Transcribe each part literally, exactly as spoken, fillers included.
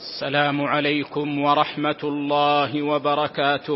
السلام عليكم ورحمة الله وبركاته.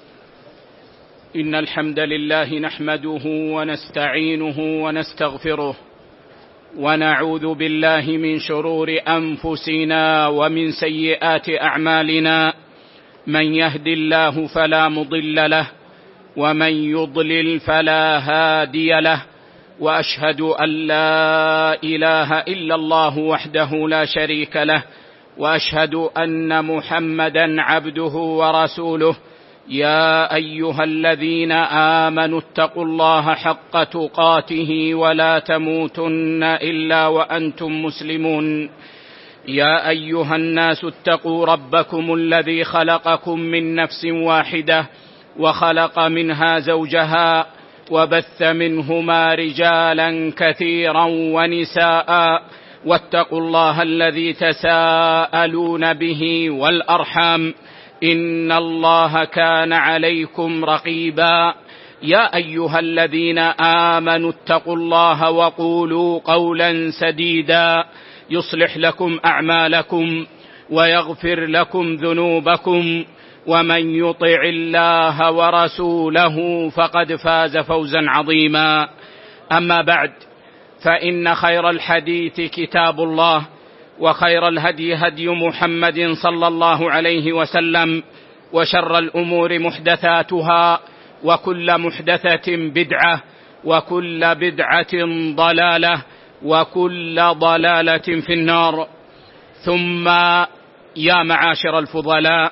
إن الحمد لله نحمده ونستعينه ونستغفره ونعوذ بالله من شرور أنفسنا ومن سيئات أعمالنا. من يهد الله فلا مضل له ومن يضلل فلا هادي له، وأشهد أن لا إله إلا الله وحده لا شريك له، وأشهد أن محمدًا عبده ورسوله. يا أيها الذين آمنوا اتقوا الله حق تقاته ولا تموتن إلا وأنتم مسلمون. يا أيها الناس اتقوا ربكم الذي خلقكم من نفس واحدة وخلق منها زوجها وبث منهما رجالا كثيرا ونساء، واتقوا الله الذي تساءلون به والأرحام إن الله كان عليكم رقيبا. يا أيها الذين آمنوا اتقوا الله وقولوا قولا سديدا يصلح لكم أعمالكم ويغفر لكم ذنوبكم، ومن يطع الله ورسوله فقد فاز فوزا عظيما. أما بعد، فإن خير الحديث كتاب الله، وخير الهدي هدي محمد صلى الله عليه وسلم، وشر الأمور محدثاتها، وكل محدثة بدعة، وكل بدعة ضلالة، وكل ضلالة في النار. ثم يا معاشر الفضلاء،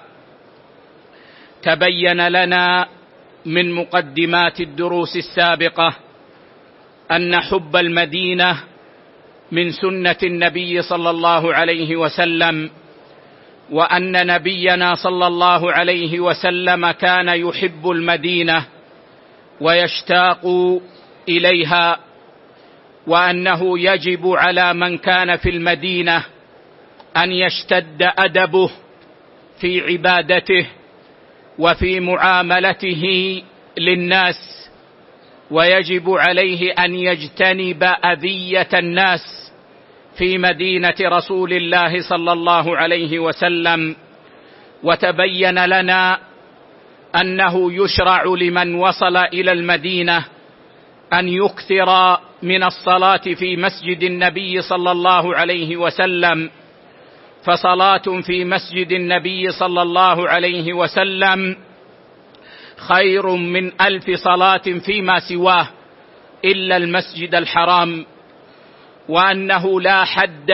تبين لنا من مقدمات الدروس السابقة أن حب المدينة من سنة النبي صلى الله عليه وسلم، وأن نبينا صلى الله عليه وسلم كان يحب المدينة ويشتاق إليها، وأنه يجب على من كان في المدينة أن يشتد أدبه في عبادته وفي معاملته للناس، ويجب عليه أن يجتنب أذية الناس في مدينة رسول الله صلى الله عليه وسلم. وتبين لنا أنه يشرع لمن وصل إلى المدينة أن يكثر من الصلاة في مسجد النبي صلى الله عليه وسلم، فصلاة في مسجد النبي صلى الله عليه وسلم خير من ألف صلاة فيما سواه إلا المسجد الحرام، وأنه لا حد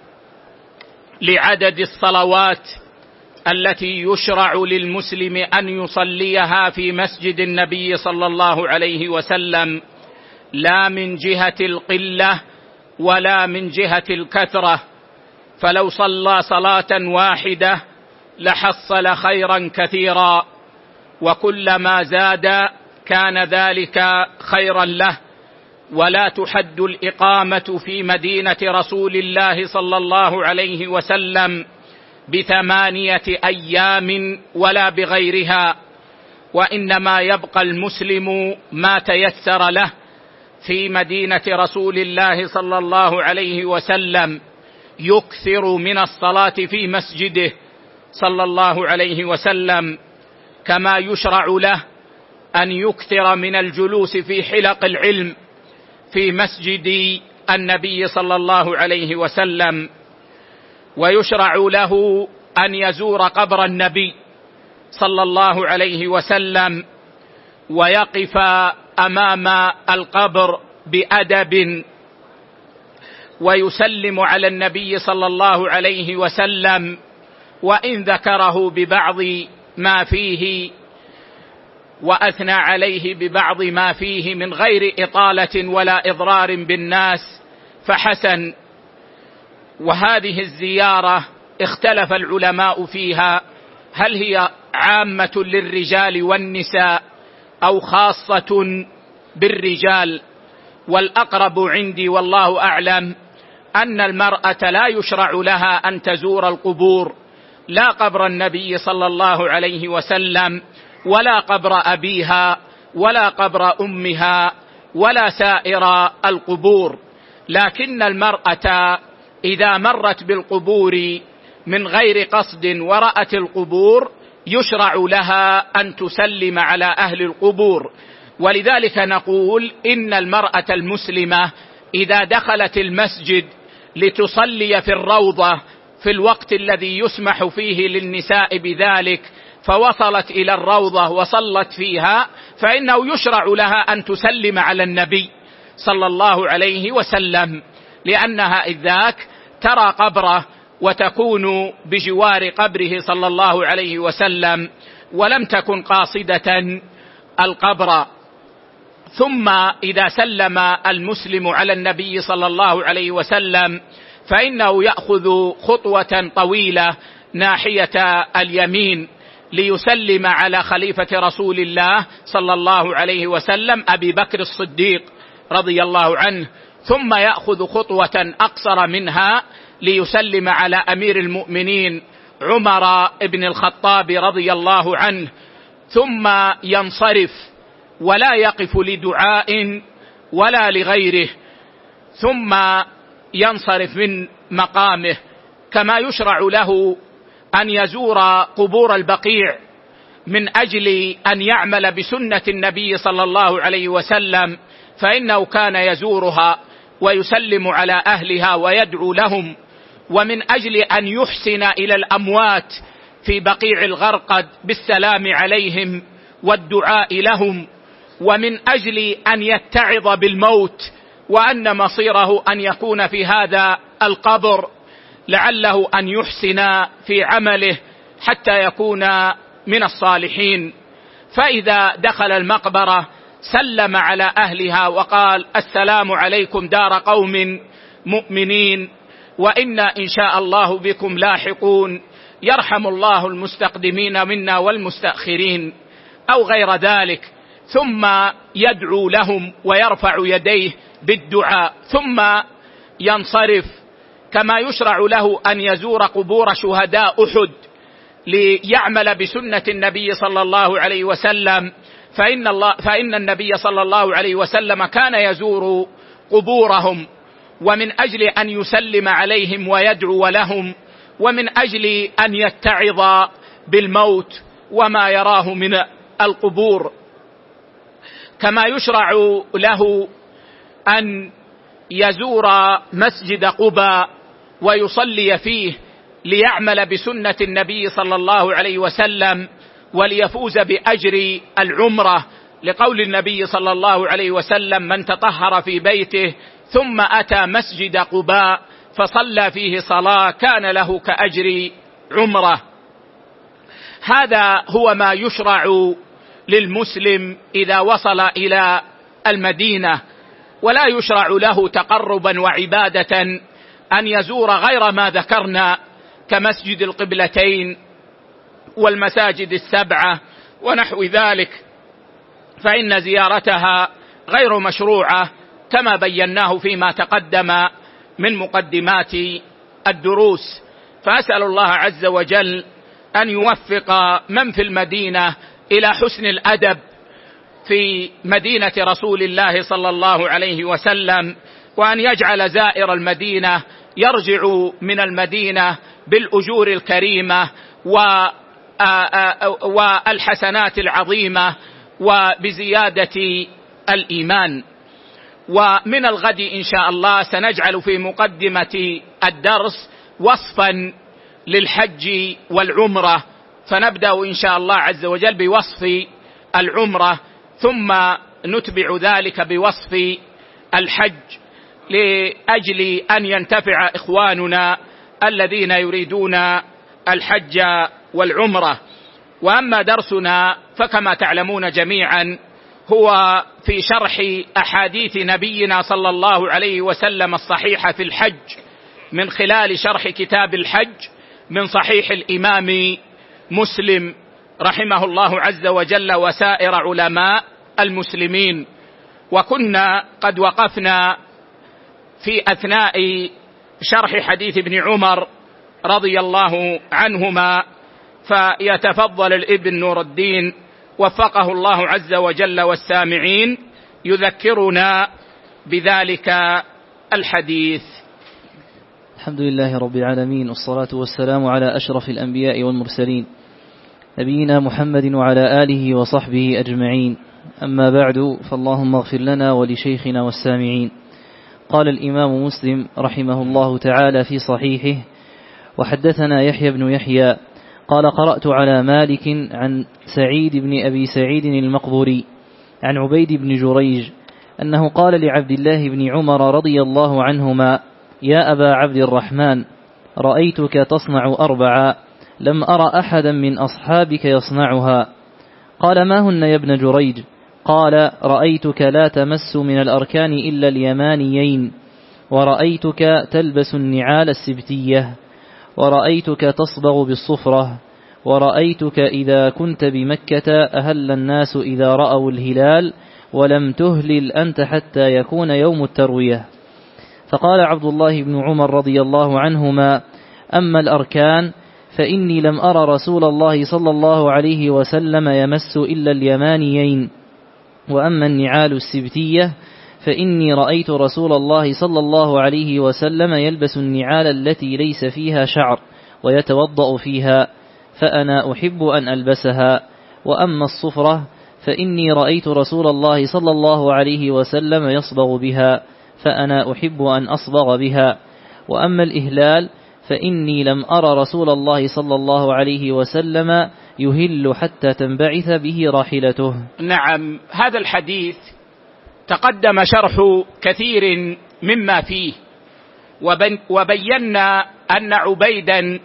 لعدد الصلوات التي يشرع للمسلم أن يصليها في مسجد النبي صلى الله عليه وسلم، لا من جهة القلة ولا من جهة الكثرة. فلو صلى صلاة واحدة لحصل خيرا كثيرا، وكلما زاد كان ذلك خيرا له. ولا تحد الإقامة في مدينة رسول الله صلى الله عليه وسلم بثمانية أيام ولا بغيرها، وإنما يبقى المسلم ما تيسر له في مدينة رسول الله صلى الله عليه وسلم، يكثر من الصلاة في مسجده صلى الله عليه وسلم، كما يشرع له أن يكثر من الجلوس في حلق العلم في مسجد النبي صلى الله عليه وسلم، ويشرع له أن يزور قبر النبي صلى الله عليه وسلم ويقف أمام القبر بأدب ويسلم على النبي صلى الله عليه وسلم، وإن ذكره ببعض ما فيه وأثنى عليه ببعض ما فيه من غير إطالة ولا إضرار بالناس فحسن. وهذه الزيارة اختلف العلماء فيها، هل هي عامة للرجال والنساء أو خاصة بالرجال؟ والأقرب عندي والله أعلم أن المرأة لا يشرع لها أن تزور القبور، لا قبر النبي صلى الله عليه وسلم ولا قبر أبيها ولا قبر أمها ولا سائر القبور، لكن المرأة إذا مرت بالقبور من غير قصد ورأت القبور يشرع لها أن تسلم على أهل القبور. ولذلك نقول إن المرأة المسلمة إذا دخلت المسجد لتصلي في الروضة في الوقت الذي يسمح فيه للنساء بذلك، فوصلت إلى الروضة وصلت فيها، فإنه يشرع لها أن تسلم على النبي صلى الله عليه وسلم، لأنها إذ ذاك ترى قبره وتكون بجوار قبره صلى الله عليه وسلم ولم تكن قاصدة القبر. ثم إذا سلم المسلم على النبي صلى الله عليه وسلم فإنه يأخذ خطوة طويلة ناحية اليمين ليسلم على خليفة رسول الله صلى الله عليه وسلم أبي بكر الصديق رضي الله عنه، ثم يأخذ خطوة أقصر منها ليسلم على أمير المؤمنين عمر بن الخطاب رضي الله عنه، ثم ينصرف ولا يقف لدعاء ولا لغيره، ثم ينصرف من مقامه. كما يشرع له أن يزور قبور البقيع من أجل أن يعمل بسنة النبي صلى الله عليه وسلم، فإنه كان يزورها ويسلم على أهلها ويدعو لهم، ومن أجل أن يحسن إلى الأموات في بقيع الغرقد بالسلام عليهم والدعاء لهم، ومن أجل أن يتعظ بالموت وأن مصيره أن يكون في هذا القبر، لعله أن يحسن في عمله حتى يكون من الصالحين. فإذا دخل المقبرة سلم على أهلها وقال: السلام عليكم دار قوم مؤمنين وإنا إن شاء الله بكم لاحقون، يرحم الله المستقدمين منا والمستأخرين، أو غير ذلك. ثم يدعو لهم ويرفع يديه بالدعاء، ثم ينصرف. كما يشرع له أن يزور قبور شهداء أحد ليعمل بسنة النبي صلى الله عليه وسلم، فإن, الله فإن النبي صلى الله عليه وسلم كان يزور قبورهم، ومن أجل أن يسلم عليهم ويدعو لهم، ومن أجل أن يتعظ بالموت وما يراه من القبور. كما يشرع له أن يزور مسجد قباء ويصلي فيه ليعمل بسنة النبي صلى الله عليه وسلم وليفوز بأجر العمرة، لقول النبي صلى الله عليه وسلم: من تطهر في بيته ثم أتى مسجد قباء فصلى فيه صلاة كان له كأجر عمرة. هذا هو ما يشرع للمسلم إذا وصل إلى المدينة، ولا يشرع له تقربا وعبادة أن يزور غير ما ذكرنا كمسجد القبلتين والمساجد السبعة ونحو ذلك، فإن زيارتها غير مشروعة كما بيناه فيما تقدم من مقدمات الدروس. فأسأل الله عز وجل أن يوفق من في المدينة إلى حسن الأدب في مدينة رسول الله صلى الله عليه وسلم، وأن يجعل زائر المدينة يرجع من المدينة بالأجور الكريمة والحسنات العظيمة وبزيادة الإيمان. ومن الغد إن شاء الله سنجعل في مقدمة الدرس وصفا للحج والعمرة، فنبدأ إن شاء الله عز وجل بوصف العمرة، ثم نتبع ذلك بوصف الحج لأجل أن ينتفع إخواننا الذين يريدون الحج والعمرة. وأما درسنا فكما تعلمون جميعا هو في شرح أحاديث نبينا صلى الله عليه وسلم الصحيحة في الحج من خلال شرح كتاب الحج من صحيح الإمام مسلم رحمه الله عز وجل وسائر علماء المسلمين. وكنا قد وقفنا في أثناء شرح حديث ابن عمر رضي الله عنهما، فيتفضل الابن نور الدين وفقه الله عز وجل والسامعين يذكرنا بذلك الحديث. الحمد لله رب العالمين، والصلاة والسلام على أشرف الأنبياء والمرسلين نبينا محمد وعلى آله وصحبه أجمعين. أما بعد، فاللهم اغفر لنا ولشيخنا والسامعين. قال الإمام مسلم رحمه الله تعالى في صحيحه: وحدثنا يحيى بن يحيى قال: قرأت على مالك عن سعيد بن أبي سعيد المقبوري عن عبيد بن جريج أنه قال لعبد الله بن عمر رضي الله عنهما: يا أبا عبد الرحمن، رأيتك تصنع أربعا لم أرى أحدا من أصحابك يصنعها. قال: ما هن يا ابن جريج؟ قال: رأيتك لا تمس من الأركان إلا اليمانيين، ورأيتك تلبس النعال السبتية، ورأيتك تصبغ بالصفرة، ورأيتك إذا كنت بمكة أهل الناس إذا رأوا الهلال، ولم تهلل أنت حتى يكون يوم التروية. فقال عبد الله بن عمر رضي الله عنهما: أما الأركان فإني لم أرى رسول الله صلى الله عليه وسلم يمس إلا اليمانيين، وأما النعال السبتية فإني رأيت رسول الله صلى الله عليه وسلم يلبس النعال التي ليس فيها شعر ويتوضأ فيها، فأنا أحب أن ألبسها. وأما الصفرة فإني رأيت رسول الله صلى الله عليه وسلم يصبغ بها، فأنا أحب أن أصبغ بها. وأما الإهلال فإني لم أرى رسول الله صلى الله عليه وسلم يهل حتى تنبعث به راحلته. نعم، هذا الحديث تقدم شرح كثير مما فيه، وبينا أن عبيدا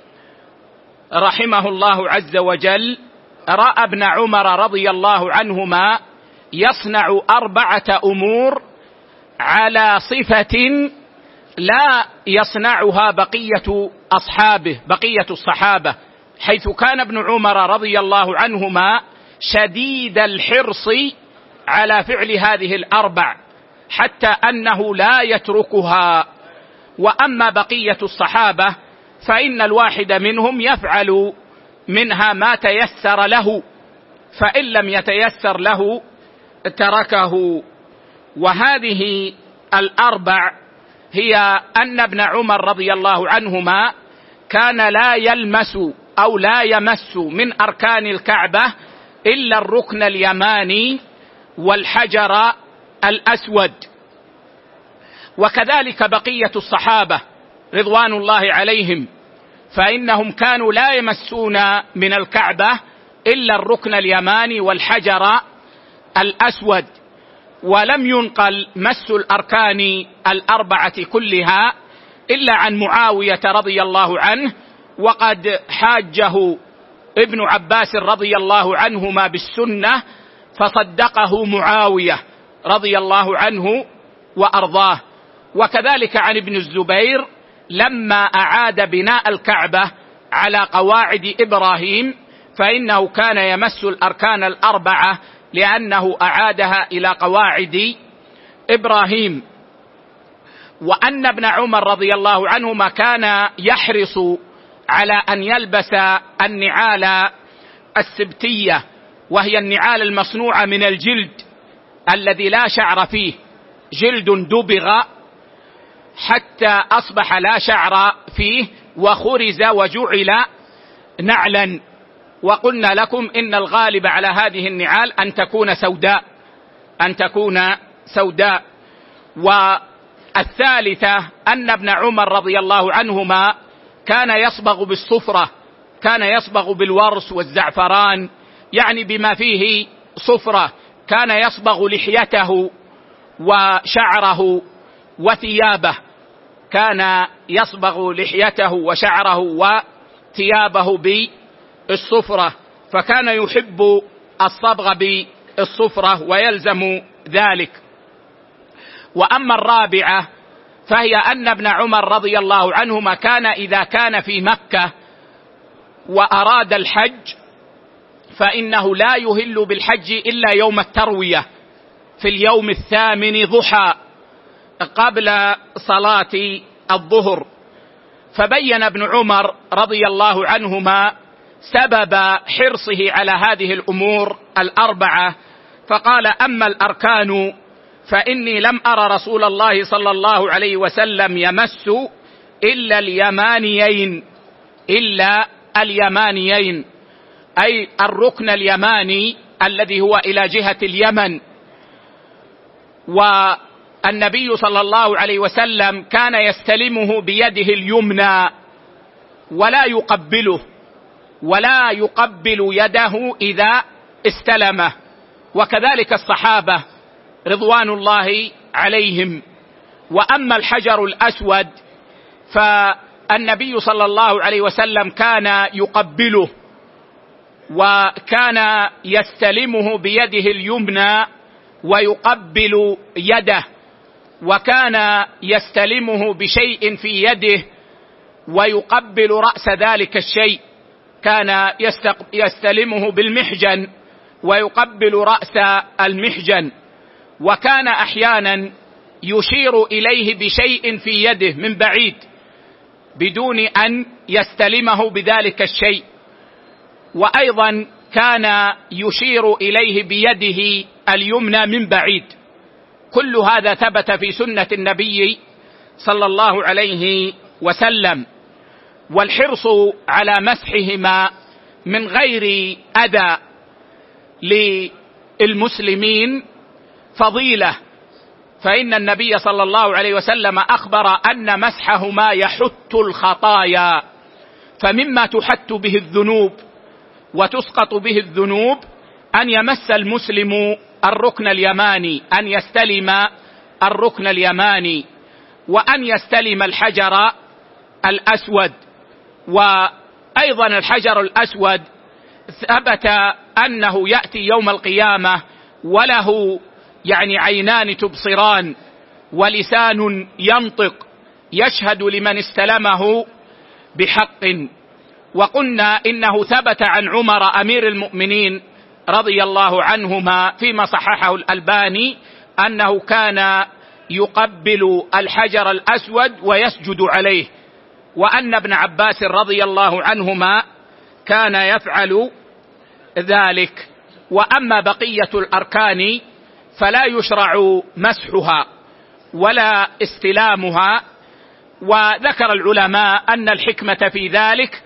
رحمه الله عز وجل رأى ابن عمر رضي الله عنهما يصنع أربعة أمور على صفة لا يصنعها بقية أصحابه بقية الصحابة، حيث كان ابن عمر رضي الله عنهما شديد الحرص على فعل هذه الأربع حتى أنه لا يتركها. وأما بقية الصحابة فإن الواحد منهم يفعل منها ما تيسر له، فإن لم يتيسر له تركه. وهذه الأربع هي أن ابن عمر رضي الله عنهما كان لا يلمس أو لا يمس من أركان الكعبة إلا الركن اليماني والحجر الأسود. وكذلك بقية الصحابة رضوان الله عليهم، فإنهم كانوا لا يمسون من الكعبة إلا الركن اليماني والحجر الأسود. ولم ينقل مس الأركان الأربعة كلها إلا عن معاوية رضي الله عنه، وقد حاجه ابن عباس رضي الله عنهما بالسنة فصدقه معاوية رضي الله عنه وأرضاه. وكذلك عن ابن الزبير لما أعاد بناء الكعبة على قواعد إبراهيم فإنه كان يمس الأركان الأربعة لأنه أعادها إلى قواعد إبراهيم. وأن ابن عمر رضي الله عنهما كان يحرص على أن يلبس النعال السبتية، وهي النعال المصنوعة من الجلد الذي لا شعر فيه، جلد دبغ حتى أصبح لا شعر فيه وخرز وجعل نعلا. وقلنا لكم إن الغالب على هذه النعال أن تكون سوداء أن تكون سوداء. والثالثة أن ابن عمر رضي الله عنهما كان يصبغ بالصفرة، كان يصبغ بالورس والزعفران، يعني بما فيه صفرة. كان يصبغ لحيته وشعره وثيابه، كان يصبغ لحيته وشعره وثيابه بالصفرة، فكان يحب الصبغ بالصفرة ويلزم ذلك. وأما الرابعة فهي أن ابن عمر رضي الله عنهما كان إذا كان في مكة وأراد الحج فإنه لا يهل بالحج إلا يوم التروية في اليوم الثامن ضحى قبل صلاة الظهر. فبين ابن عمر رضي الله عنهما سبب حرصه على هذه الأمور الأربعة، فقال: أما الأركان فإني لم أرى رسول الله صلى الله عليه وسلم يمس إلا اليمانيين إلا اليمانيين أي الركن اليماني الذي هو إلى جهة اليمن. والنبي صلى الله عليه وسلم كان يستلمه بيده اليمنى ولا يقبله ولا يقبل يده إذا استلمه، وكذلك الصحابة رضوان الله عليهم. وأما الحجر الأسود فالنبي صلى الله عليه وسلم كان يقبله وكان يستلمه بيده اليمنى ويقبل يده، وكان يستلمه بشيء في يده ويقبل رأس ذلك الشيء، كان يستلمه بالمحجن ويقبل رأس المحجن، وكان أحيانا يشير إليه بشيء في يده من بعيد بدون أن يستلمه بذلك الشيء، وأيضا كان يشير إليه بيده اليمنى من بعيد. كل هذا ثبت في سنة النبي صلى الله عليه وسلم. والحرص على مسحهما من غير أذى للمسلمين فضيلة، فإن النبي صلى الله عليه وسلم أخبر أن مسحهما يحت الخطايا، فمما تحت به الذنوب وتسقط به الذنوب أن يمس المسلم الركن اليماني، أن يستلم الركن اليماني، وأن يستلم الحجر الأسود. وأيضا الحجر الأسود ثبت أنه يأتي يوم القيامة وله يعني عينان تبصران ولسان ينطق يشهد لمن استلمه بحق. وقلنا إنه ثبت عن عمر أمير المؤمنين رضي الله عنهما فيما صححه الألباني أنه كان يقبل الحجر الأسود ويسجد عليه، وأن ابن عباس رضي الله عنهما كان يفعل ذلك. وأما بقية الأركان فلا يشرع مسحها ولا استلامها. وذكر العلماء أن الحكمة في ذلك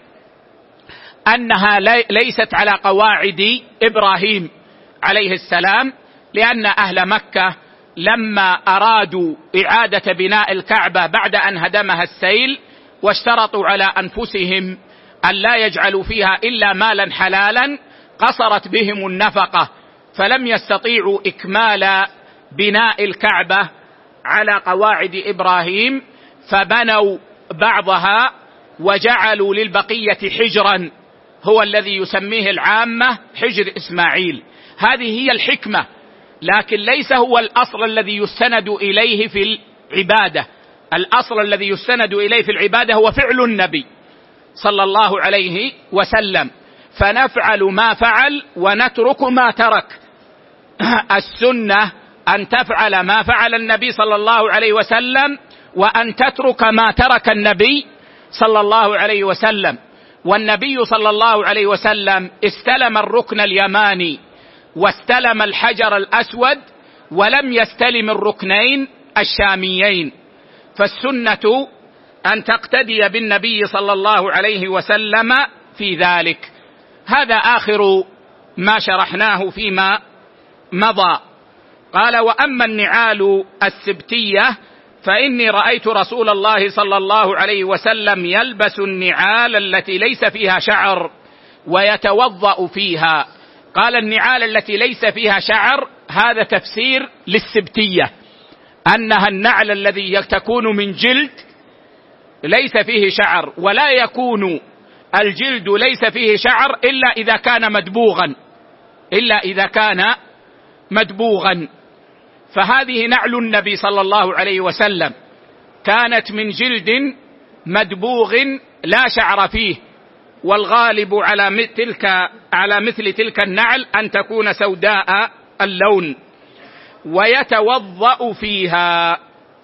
أنها ليست على قواعد إبراهيم عليه السلام، لأن أهل مكة لما أرادوا إعادة بناء الكعبة بعد أن هدمها السيل واشترطوا على أنفسهم أن لا يجعلوا فيها إلا مالا حلالا قصرت بهم النفقة، فلم يستطيعوا إكمال بناء الكعبة على قواعد إبراهيم، فبنوا بعضها وجعلوا للبقية حجرا هو الذي يسميه العامة حجر إسماعيل. هذه هي الحكمة، لكن ليس هو الأصل الذي يستند إليه في العبادة. الأصل الذي يستند إليه في العبادة هو فعل النبي صلى الله عليه وسلم، فنفعل ما فعل ونترك ما ترك. السنة أن تفعل ما فعل النبي صلى الله عليه وسلم وأن تترك ما ترك النبي صلى الله عليه وسلم. والنبي صلى الله عليه وسلم استلم الركن اليماني واستلم الحجر الأسود ولم يستلم الركنين الشاميين، فالسنة أن تقتدي بالنبي صلى الله عليه وسلم في ذلك. هذا آخر ما شرحناه فيما مضى. قال: وأما النعال السبتية فإني رأيت رسول الله صلى الله عليه وسلم يلبس النعال التي ليس فيها شعر ويتوضأ فيها. قال: النعال التي ليس فيها شعر هذا تفسير للسبتية، أنها النعل الذي تكون من جلد ليس فيه شعر، ولا يكون الجلد ليس فيه شعر إلا إذا كان مدبوغا إلا إذا كان مدبوغا فهذه نعل النبي صلى الله عليه وسلم كانت من جلد مدبوغ لا شعر فيه، والغالب على تلك على مثل تلك النعل أن تكون سوداء اللون. ويتوضأ فيها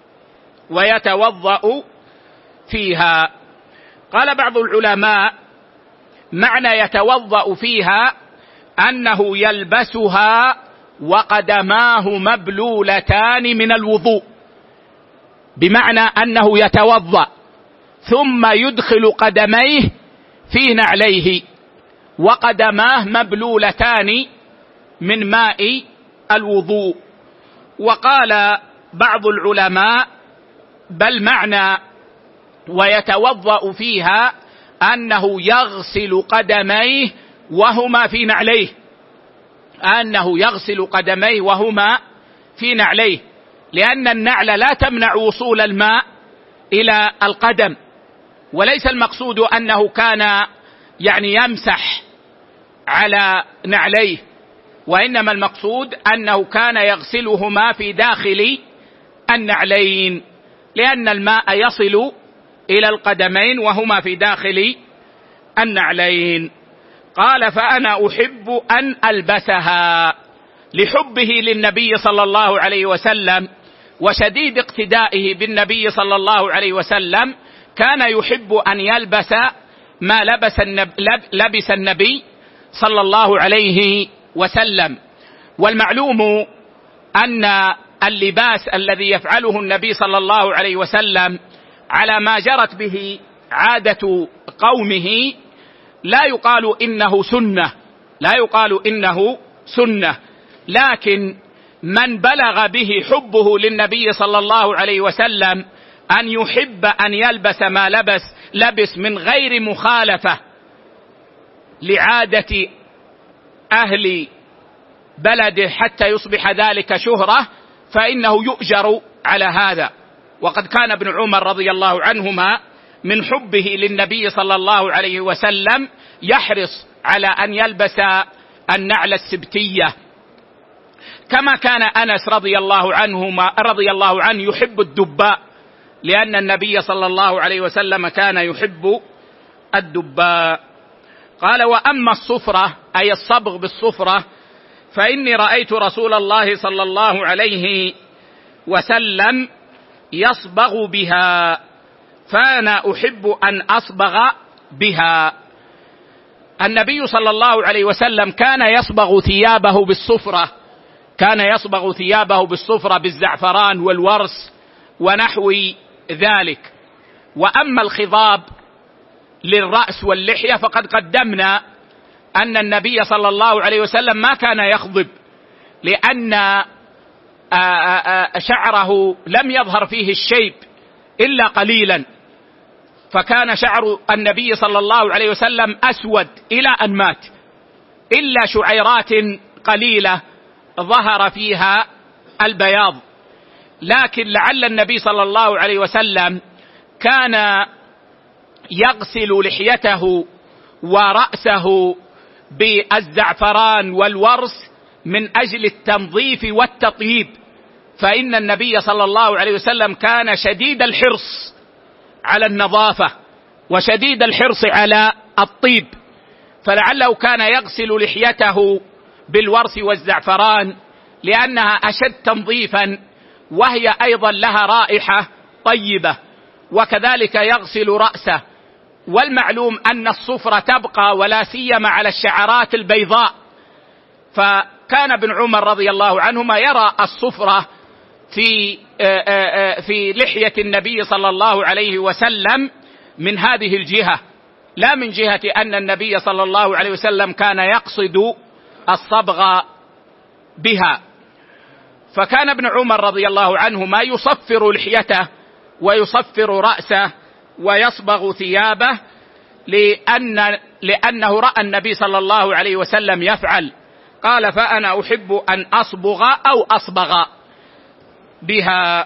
ويتوضأ فيها قال بعض العلماء: معنى يتوضأ فيها أنه يلبسها وقدماه مبلولتان من الوضوء، بمعنى أنه يتوضأ ثم يدخل قدميه في نعليه، وقدماه مبلولتان من ماء الوضوء. وقال بعض العلماء بل معنى ويتوضأ فيها أنه يغسل قدميه وهما في نعليه، أنه يغسل قدميه وهما في نعليه، لأن النعل لا تمنع وصول الماء إلى القدم، وليس المقصود أنه كان يعني يمسح على نعليه، وإنما المقصود أنه كان يغسلهما في داخل النعلين، لأن الماء يصل إلى القدمين وهما في داخل النعلين. قال فأنا أحب أن ألبسها، لحبه للنبي صلى الله عليه وسلم وشديد اقتدائه بالنبي صلى الله عليه وسلم، كان يحب أن يلبس ما لبس النبي, لبس النبي صلى الله عليه وسلم. والمعلوم أن اللباس الذي يفعله النبي صلى الله عليه وسلم على ما جرت به عادة قومه لا يقال إنه سنة، لا يقال إنه سنة، لكن من بلغ به حبه للنبي صلى الله عليه وسلم أن يحب أن يلبس ما لبس لبس من غير مخالفة لعادة أهل بلده حتى يصبح ذلك شهرة، فإنه يؤجر على هذا. وقد كان ابن عمر رضي الله عنهما من حبه للنبي صلى الله عليه وسلم يحرص على أن يلبس النعل السبتية، كما كان أنس رضي الله عنهما رضي الله عنه يحب الدباء، لأن النبي صلى الله عليه وسلم كان يحب الدباء. قال وأما الصفرة أي الصبغ بالصفرة فإني رأيت رسول الله صلى الله عليه وسلم يصبغ بها فأنا أحب أن أصبغ بها. النبي صلى الله عليه وسلم كان يصبغ ثيابه بالصفرة، كان يصبغ ثيابه بالصفرة بالزعفران والورس ونحو ذلك. وأما الخضاب للرأس واللحية فقد قدمنا أن النبي صلى الله عليه وسلم ما كان يخضب، لأن شعره لم يظهر فيه الشيب إلا قليلا، فكان شعر النبي صلى الله عليه وسلم أسود إلى أن مات، إلا شعيرات قليلة ظهر فيها البياض. لكن لعل النبي صلى الله عليه وسلم كان يغسل لحيته ورأسه بالزعفران والورس من أجل التنظيف والتطيب، فإن النبي صلى الله عليه وسلم كان شديد الحرص على النظافة وشديد الحرص على الطيب، فلعله كان يغسل لحيته بالورس والزعفران لأنها أشد تنظيفا، وهي أيضا لها رائحة طيبة، وكذلك يغسل رأسه. والمعلوم أن الصفرة تبقى ولا سيما على الشعرات البيضاء، فكان ابن عمر رضي الله عنهما يرى الصفرة في في لحية النبي صلى الله عليه وسلم من هذه الجهة، لا من جهة أن النبي صلى الله عليه وسلم كان يقصد الصبغ بها. فكان ابن عمر رضي الله عنهما يصفر لحيته ويصفر رأسه ويصبغ ثيابه، لأن لأنه رأى النبي صلى الله عليه وسلم يفعل. قال فأنا أحب أن أصبغ أو أصبغ بها.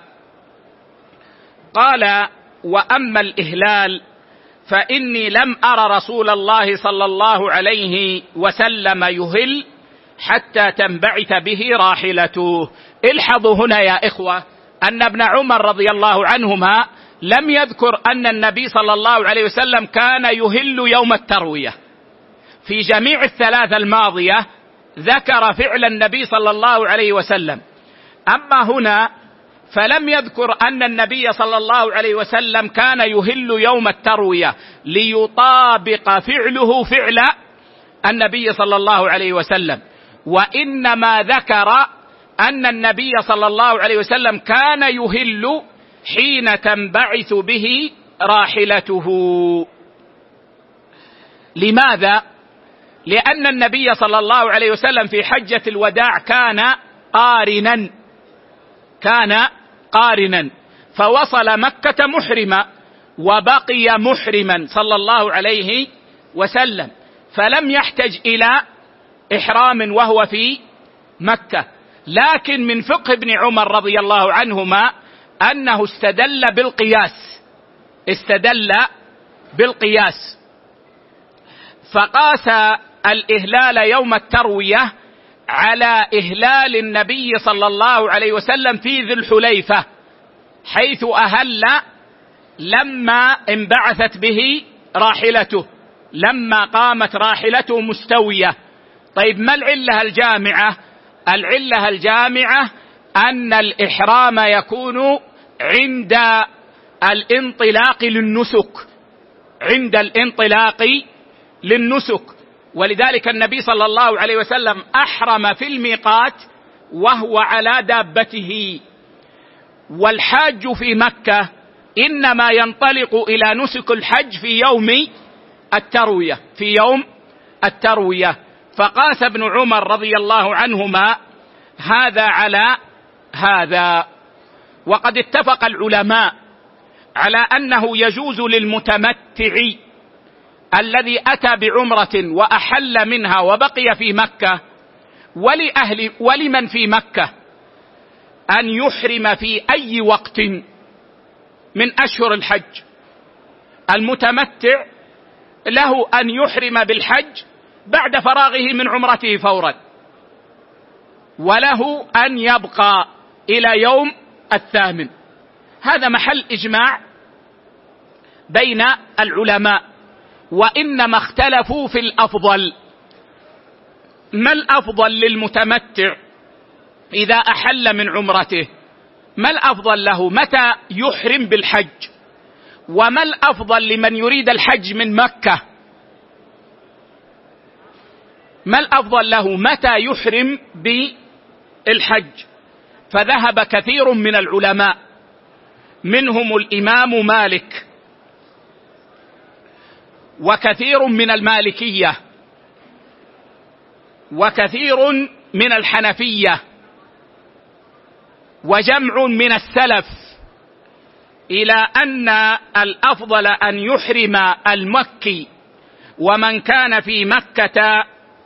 قال وأما الإهلال فإني لم أر رسول الله صلى الله عليه وسلم يهل حتى تنبعث به راحلته. الحظوا هنا يا إخوة أن ابن عمر رضي الله عنهما لم يذكر أن النبي صلى الله عليه وسلم كان يهل يوم التروية. في جميع الثلاثة الماضية ذكر فعل النبي صلى الله عليه وسلم، أما هنا فلم يذكر أن النبي صلى الله عليه وسلم كان يهل يوم التروية ليطابق فعله فعل النبي صلى الله عليه وسلم، وإنما ذكر أن النبي صلى الله عليه وسلم كان يهل حين تنبعث به راحلته. لماذا؟ لأن النبي صلى الله عليه وسلم في حجة الوداع كان قارنا كان قارنا فوصل مكة محرما وبقي محرما صلى الله عليه وسلم، فلم يحتج إلى إحرام وهو في مكة. لكن من فقه ابن عمر رضي الله عنهما أنه استدل بالقياس استدل بالقياس فقاس الإهلال يوم التروية على إهلال النبي صلى الله عليه وسلم في ذي الحليفة، حيث أهل لما انبعثت به راحلته، لما قامت راحلته مستوية. طيب ما العلة الجامعة؟ العلة الجامعة أن الإحرام يكون عند الانطلاق للنسك عند الانطلاق للنسك ولذلك النبي صلى الله عليه وسلم أحرم في الميقات وهو على دابته. والحاج في مكة إنما ينطلق إلى نسك الحج في يوم التروية في يوم التروية فقاس ابن عمر رضي الله عنهما هذا على هذا. وقد اتفق العلماء على أنه يجوز للمتمتع الذي أتى بعمرة وأحل منها وبقي في مكة ولأهل ولمن في مكة أن يحرم في أي وقت من أشهر الحج. المتمتع له أن يحرم بالحج بعد فراغه من عمرته فورا، وله أن يبقى إلى يوم الثامن. هذا محل إجماع بين العلماء، وإنما اختلفوا في الأفضل. ما الأفضل للمتمتع إذا أحل من عمرته؟ ما الأفضل له؟ متى يحرم بالحج؟ وما الأفضل لمن يريد الحج من مكة؟ ما الأفضل له متى يحرم بالحج؟ فذهب كثير من العلماء منهم الإمام مالك وكثير من المالكية وكثير من الحنفية وجمع من السلف إلى أن الأفضل أن يحرم المكي ومن كان في مكة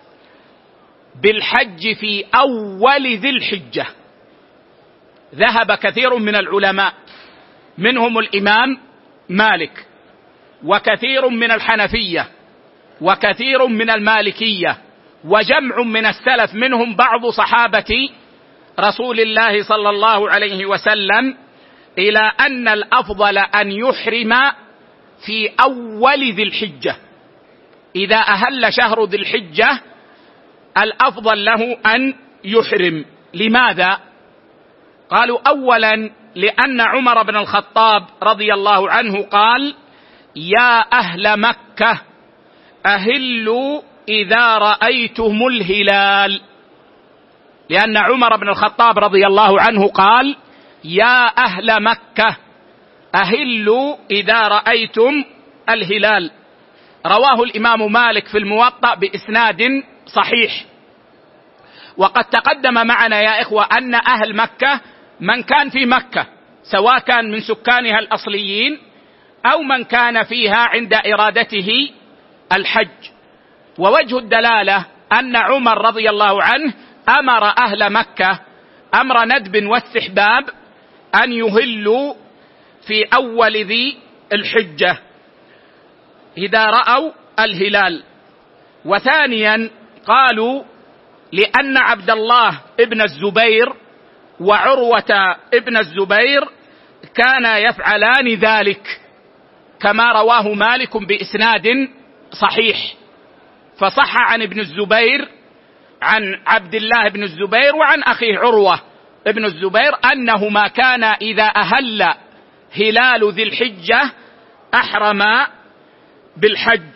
بالحج في أول ذي الحجة. ذهب كثير من العلماء منهم الإمام مالك وكثير من الحنفية وكثير من المالكية وجمع من السلف منهم بعض صحابة رسول الله صلى الله عليه وسلم إلى أن الأفضل أن يحرم في أول ذي الحجة. إذا أهل شهر ذي الحجة الأفضل له أن يحرم. لماذا؟ قالوا أولا لأن عمر بن الخطاب رضي الله عنه قال: يا أهل مكة أهلوا إذا رأيتم الهلال. لأن عمر بن الخطاب رضي الله عنه قال: يا أهل مكة أهلوا إذا رأيتم الهلال. رواه الإمام مالك في الموطأ بإسناد صحيح. وقد تقدم معنا يا إخوة أن أهل مكة من كان في مكة، سواء كان من سكانها الأصليين أو من كان فيها عند إرادته الحج. ووجه الدلالة أن عمر رضي الله عنه أمر أهل مكة أمر ندب واستحباب أن يهلوا في أول ذي الحجة إذا رأوا الهلال. وثانيا قالوا لأن عبد الله ابن الزبير وعروة ابن الزبير كانا يفعلان ذلك كما رواه مالك بإسناد صحيح. فصح عن ابن الزبير عن عبد الله بن الزبير وعن أخيه عروة ابن الزبير أنهما كان إذا أهل هلال ذي الحجة أحرما بالحج.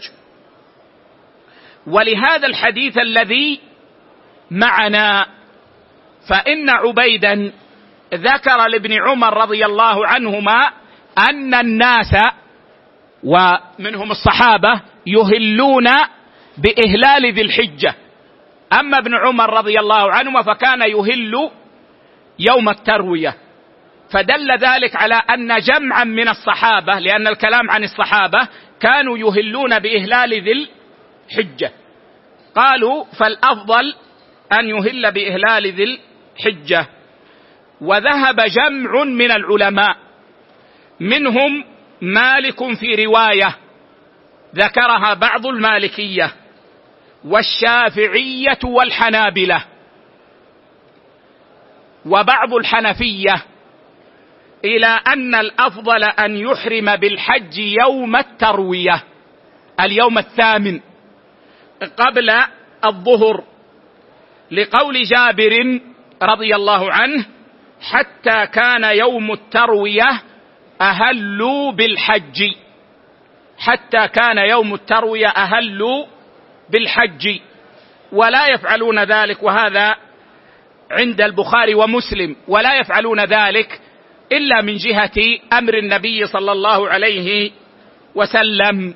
ولهذا الحديث الذي معنا فإن عبيدا ذكر لابن عمر رضي الله عنهما أن الناس ومنهم الصحابة يهلون بإهلال ذي الحجة. أما ابن عمر رضي الله عنهما فكان يهل يوم التروية، فدل ذلك على أن جمعا من الصحابة، لأن الكلام عن الصحابة، كانوا يهلون بإهلال ذي الحجة. قالوا فالأفضل أن يهل بإهلال ذي الحجة. وذهب جمع من العلماء، منهم مالك في رواية ذكرها بعض المالكية والشافعية والحنابلة وبعض الحنفية، إلى أن الأفضل أن يحرم بالحج يوم التروية، اليوم الثامن قبل الظهر، لقول جابر رضي الله عنه: حتى كان يوم التروية أهلوا بالحج، حتى كان يوم التروية أهلوا بالحج، ولا يفعلون ذلك، وهذا عند البخاري ومسلم، ولا يفعلون ذلك إلا من جهة أمر النبي صلى الله عليه وسلم.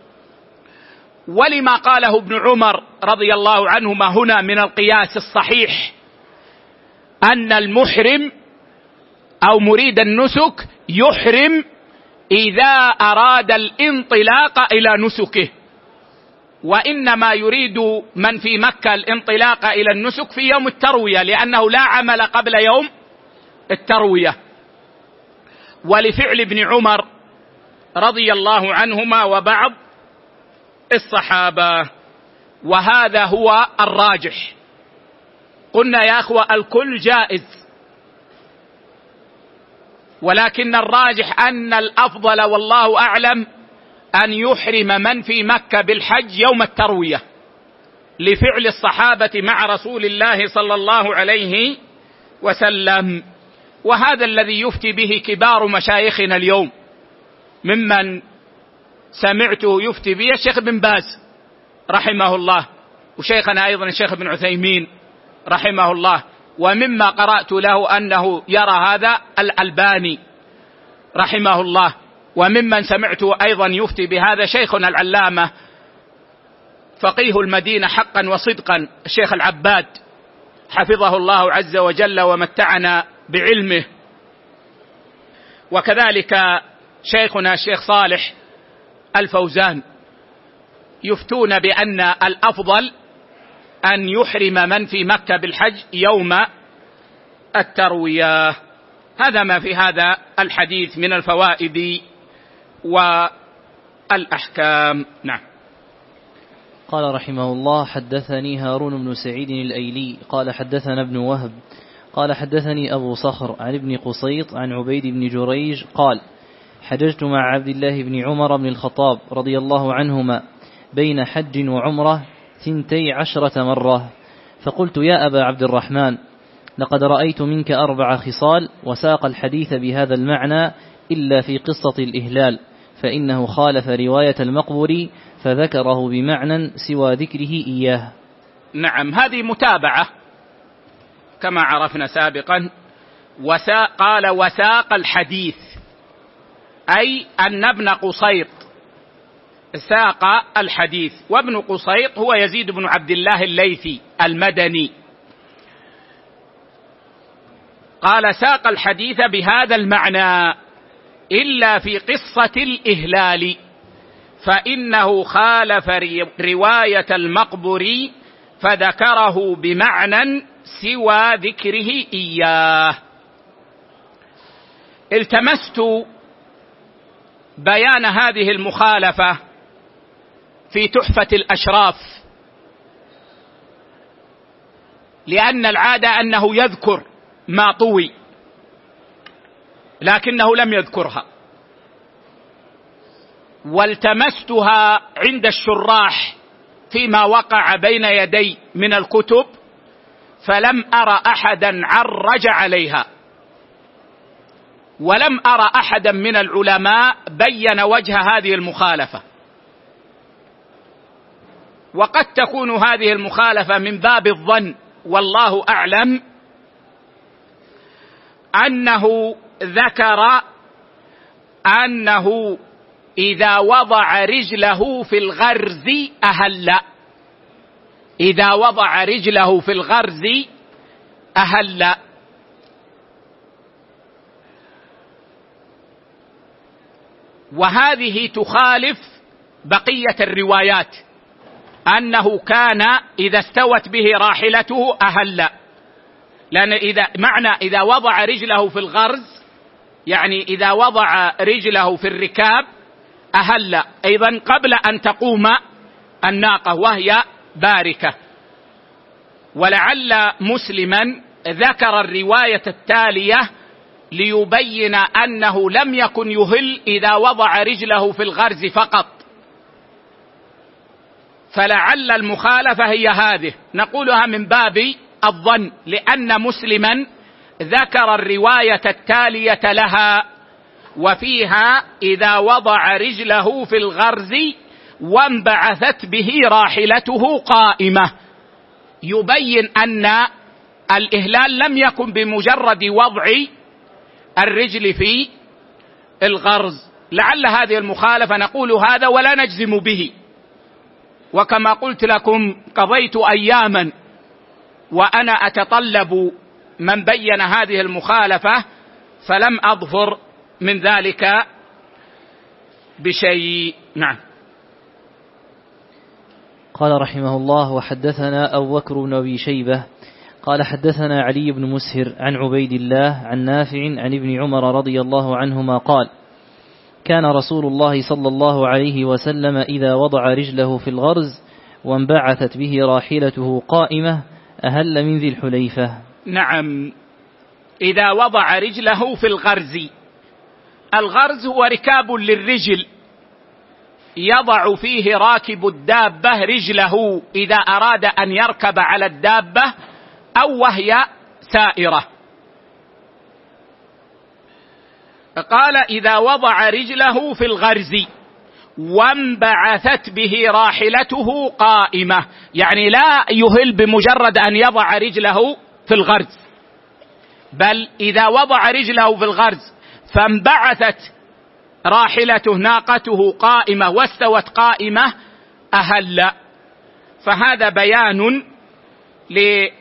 ولما قاله ابن عمر رضي الله عنهما هنا من القياس الصحيح، أن المحرم أو مريد النسك يحرم إذا أراد الانطلاق إلى نسكه، وإنما يريد من في مكة الانطلاق إلى النسك في يوم التروية، لأنه لا عمل قبل يوم التروية، ولفعل ابن عمر رضي الله عنهما وبعض الصحابة. وهذا هو الراجح. قلنا يا أخوة الكل جائز، ولكن الراجح أن الأفضل والله أعلم أن يحرم من في مكة بالحج يوم التروية، لفعل الصحابة مع رسول الله صلى الله عليه وسلم. وهذا الذي يفتي به كبار مشايخنا اليوم، ممن سمعته يفتي به الشيخ بن باز رحمه الله، وشيخنا أيضا الشيخ بن عثيمين رحمه الله، ومما قرأت له أنه يرى هذا الألباني رحمه الله، وممن سمعته أيضا يفتي بهذا شيخنا العلامة فقيه المدينة حقا وصدقا الشيخ العباد حفظه الله عز وجل ومتعنا بعلمه. وكذلك شيخنا الشيخ صالح الفوزان يفتون بأن الأفضل أن يحرم من في مكة بالحج يوم التروية. هذا ما في هذا الحديث من الفوائد والأحكام. نعم. قال رحمه الله: حدثني هارون بن سعيد الأيلي قال حدثنا ابن وهب قال حدثني أبو صخر عن ابن قصيط عن عبيد بن جريج قال: حججت مع عبد الله بن عمر بن الخطاب رضي الله عنهما بين حج وعمرة ثنتي عشرة مرة، فقلت: يا أبا عبد الرحمن، لقد رأيت منك أربع خصال، وساق الحديث بهذا المعنى إلا في قصة الإهلال، فإنه خالف رواية المقبري فذكره بمعنى سوى ذكره إياه. نعم، هذه متابعة كما عرفنا سابقا. وساق قال وساق الحديث، أي أن ابن قصيط ساق الحديث، وابن قصيط هو يزيد بن عبد الله الليثي المدني. قال ساق الحديث بهذا المعنى إلا في قصة الإهلال، فإنه خالف رواية المقبري فذكره بمعنى سوى ذكره إياه. التمست بيان هذه المخالفة في تحفة الأشراف، لأن العادة أنه يذكر ما طوي لكنه لم يذكرها، والتمستها عند الشراح فيما وقع بين يدي من الكتب، فلم أرى أحدا عرج عليها، ولم أرى أحدا من العلماء بين وجه هذه المخالفة. وقد تكون هذه المخالفة من باب الظن، والله أعلم، أنه ذكر أنه إذا وضع رجله في الغرز أهل. إذا وضع رجله في الغرز أهل. وهذه تخالف بقية الروايات أنه كان إذا استوت به راحلته أهل، لأن إذا معنى إذا وضع رجله في الغرز يعني إذا وضع رجله في الركاب أهل أيضا قبل أن تقوم الناقة وهي باركة. ولعل مسلما ذكر الرواية التالية ليبين أنه لم يكن يهل إذا وضع رجله في الغرز فقط، فلعل المخالفة هي هذه، نقولها من باب الظن، لأن مسلما ذكر الرواية التالية لها وفيها إذا وضع رجله في الغرز وانبعثت به راحلته قائمة، يبين أن الإهلال لم يكن بمجرد وضع الرجل في الغرز. لعل هذه المخالفة نقول هذا ولا نجزم به، وكما قلت لكم قضيت أياما وأنا أتطلب من بين هذه المخالفة فلم أظفر من ذلك بشيء. نعم. قال رحمه الله: وحدثنا أبو بكر بن أبي شيبة قال حدثنا علي بن مسهر عن عبيد الله عن نافع عن ابن عمر رضي الله عنهما قال: كان رسول الله صلى الله عليه وسلم إذا وضع رجله في الغرز وانبعثت به راحلته قائمة أهل من ذي الحليفة. نعم، إذا وضع رجله في الغرز. الغرز هو ركاب للرجل يضع فيه راكب الدابة رجله إذا أراد أن يركب على الدابة أو وهي سائرة. قال: إذا وضع رجله في الغرز وانبعثت به راحلته قائمة، يعني لا يهل بمجرد أن يضع رجله في الغرز، بل إذا وضع رجله في الغرز فانبعثت راحلته ناقته قائمة واستوت قائمة أهل. فهذا بيان لأن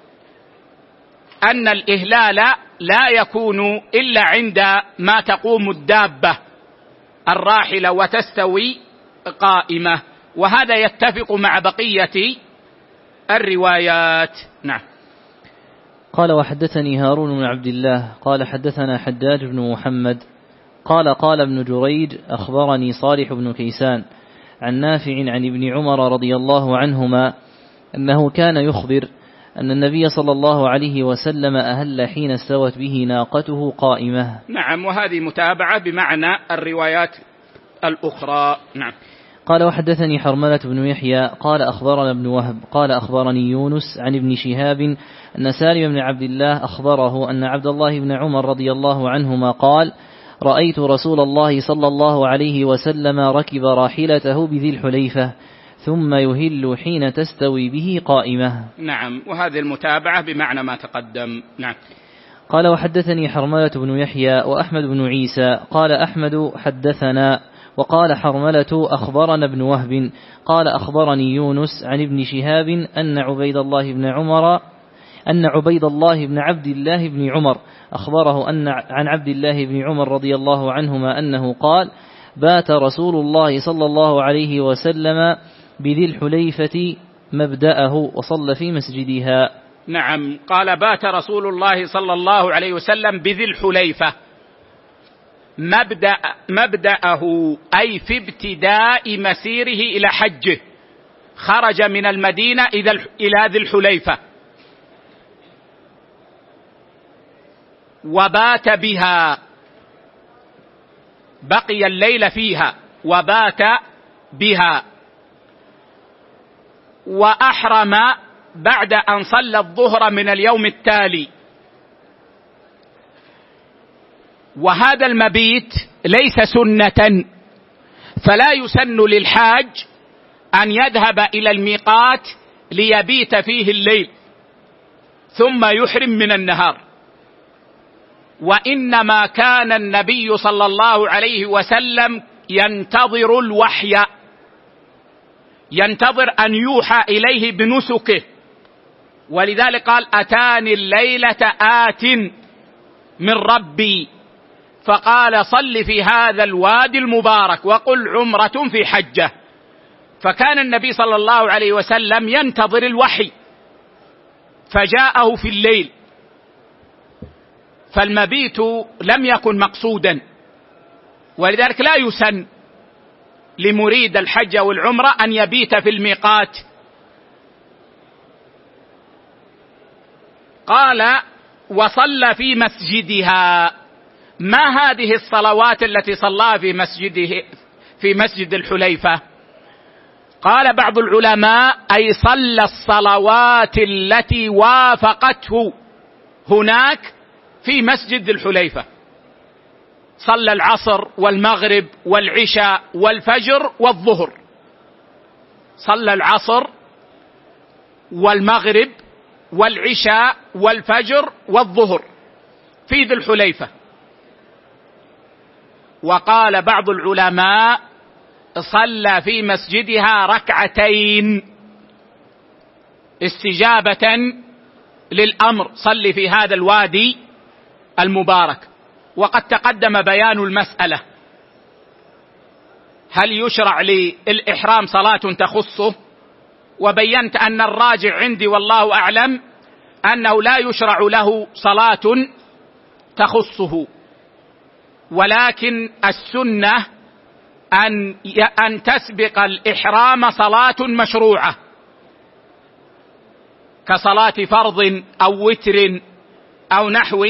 الإهلال لا يكون إلا عند ما تقوم الدابة الراحلة وتستوي قائمة، وهذا يتفق مع بقية الروايات. نعم. قال: وحدثني هارون بن عبد الله قال حدثنا حداد بن محمد قال قال ابن جريج أخبرني صالح بن كيسان عن نافع عن ابن عمر رضي الله عنهما أنه كان يخبر أن النبي صلى الله عليه وسلم أهل حين استوت به ناقته قائمة. نعم، وهذه متابعة بمعنى الروايات الأخرى. نعم. قال: وحدثني حرملة بن يحيى قال أخبرنا ابن وهب قال أخبرني يونس عن ابن شهاب أن سالم بن عبد الله أخبره أن عبد الله بن عمر رضي الله عنهما قال: رأيت رسول الله صلى الله عليه وسلم ركب راحلته بذي الحليفة ثم يهل حين تستوي به قائمة. نعم، وهذه المتابعة بمعنى ما تقدم. نعم. قال: وحدثني حرملة بن يحيى وأحمد بن عيسى قال أحمد حدثنا وقال حرملة أخبرنا ابن وهب قال أخبرني يونس عن ابن شهاب أن عبيد الله بن عمر أن عبيد الله بن عبد الله بن عمر أخبره أن عن عبد الله بن عمر رضي الله عنهما أنه قال: بات رسول الله صلى الله عليه وسلم بذي الحليفة مبدأه وصلى في مسجدها. نعم، قال: بات رسول الله صلى الله عليه وسلم بذي الحليفة مبدأ مبدأه أي في ابتداء مسيره إلى حجه، خرج من المدينة إلى ذي الحليفة وبات بها، بقي الليل فيها وبات بها، وأحرم بعد أن صلى الظهر من اليوم التالي. وهذا المبيت ليس سنة، فلا يسن للحاج أن يذهب إلى الميقات ليبيت فيه الليل ثم يحرم من النهار، وإنما كان النبي صلى الله عليه وسلم ينتظر الوحي، ينتظر أن يوحى إليه بنسكه، ولذلك قال أتاني الليلة آت من ربي فقال صل في هذا الوادي المبارك وقل عمرة في حجة. فكان النبي صلى الله عليه وسلم ينتظر الوحي فجاءه في الليل، فالمبيت لم يكن مقصودا، ولذلك لا يسن لمريد الحج والعمرة أن يبيت في الميقات. قال وصلى في مسجدها. ما هذه الصلوات التي صلاها في مسجده في مسجد الحليفة؟ قال بعض العلماء أي صلى الصلوات التي وافقته هناك في مسجد الحليفة، صلى العصر والمغرب والعشاء والفجر والظهر، صلى العصر والمغرب والعشاء والفجر والظهر في ذي الحليفة. وقال بعض العلماء صلى في مسجدها ركعتين استجابة للأمر، صلي في هذا الوادي المبارك. وقد تقدم بيان المسألة، هل يشرع للإحرام صلاة تخصه؟ وبينت أن الراجع عندي والله أعلم أنه لا يشرع له صلاة تخصه، ولكن السنة أن أن تسبق الإحرام صلاة مشروعة كصلاة فرض أو وتر أو نحو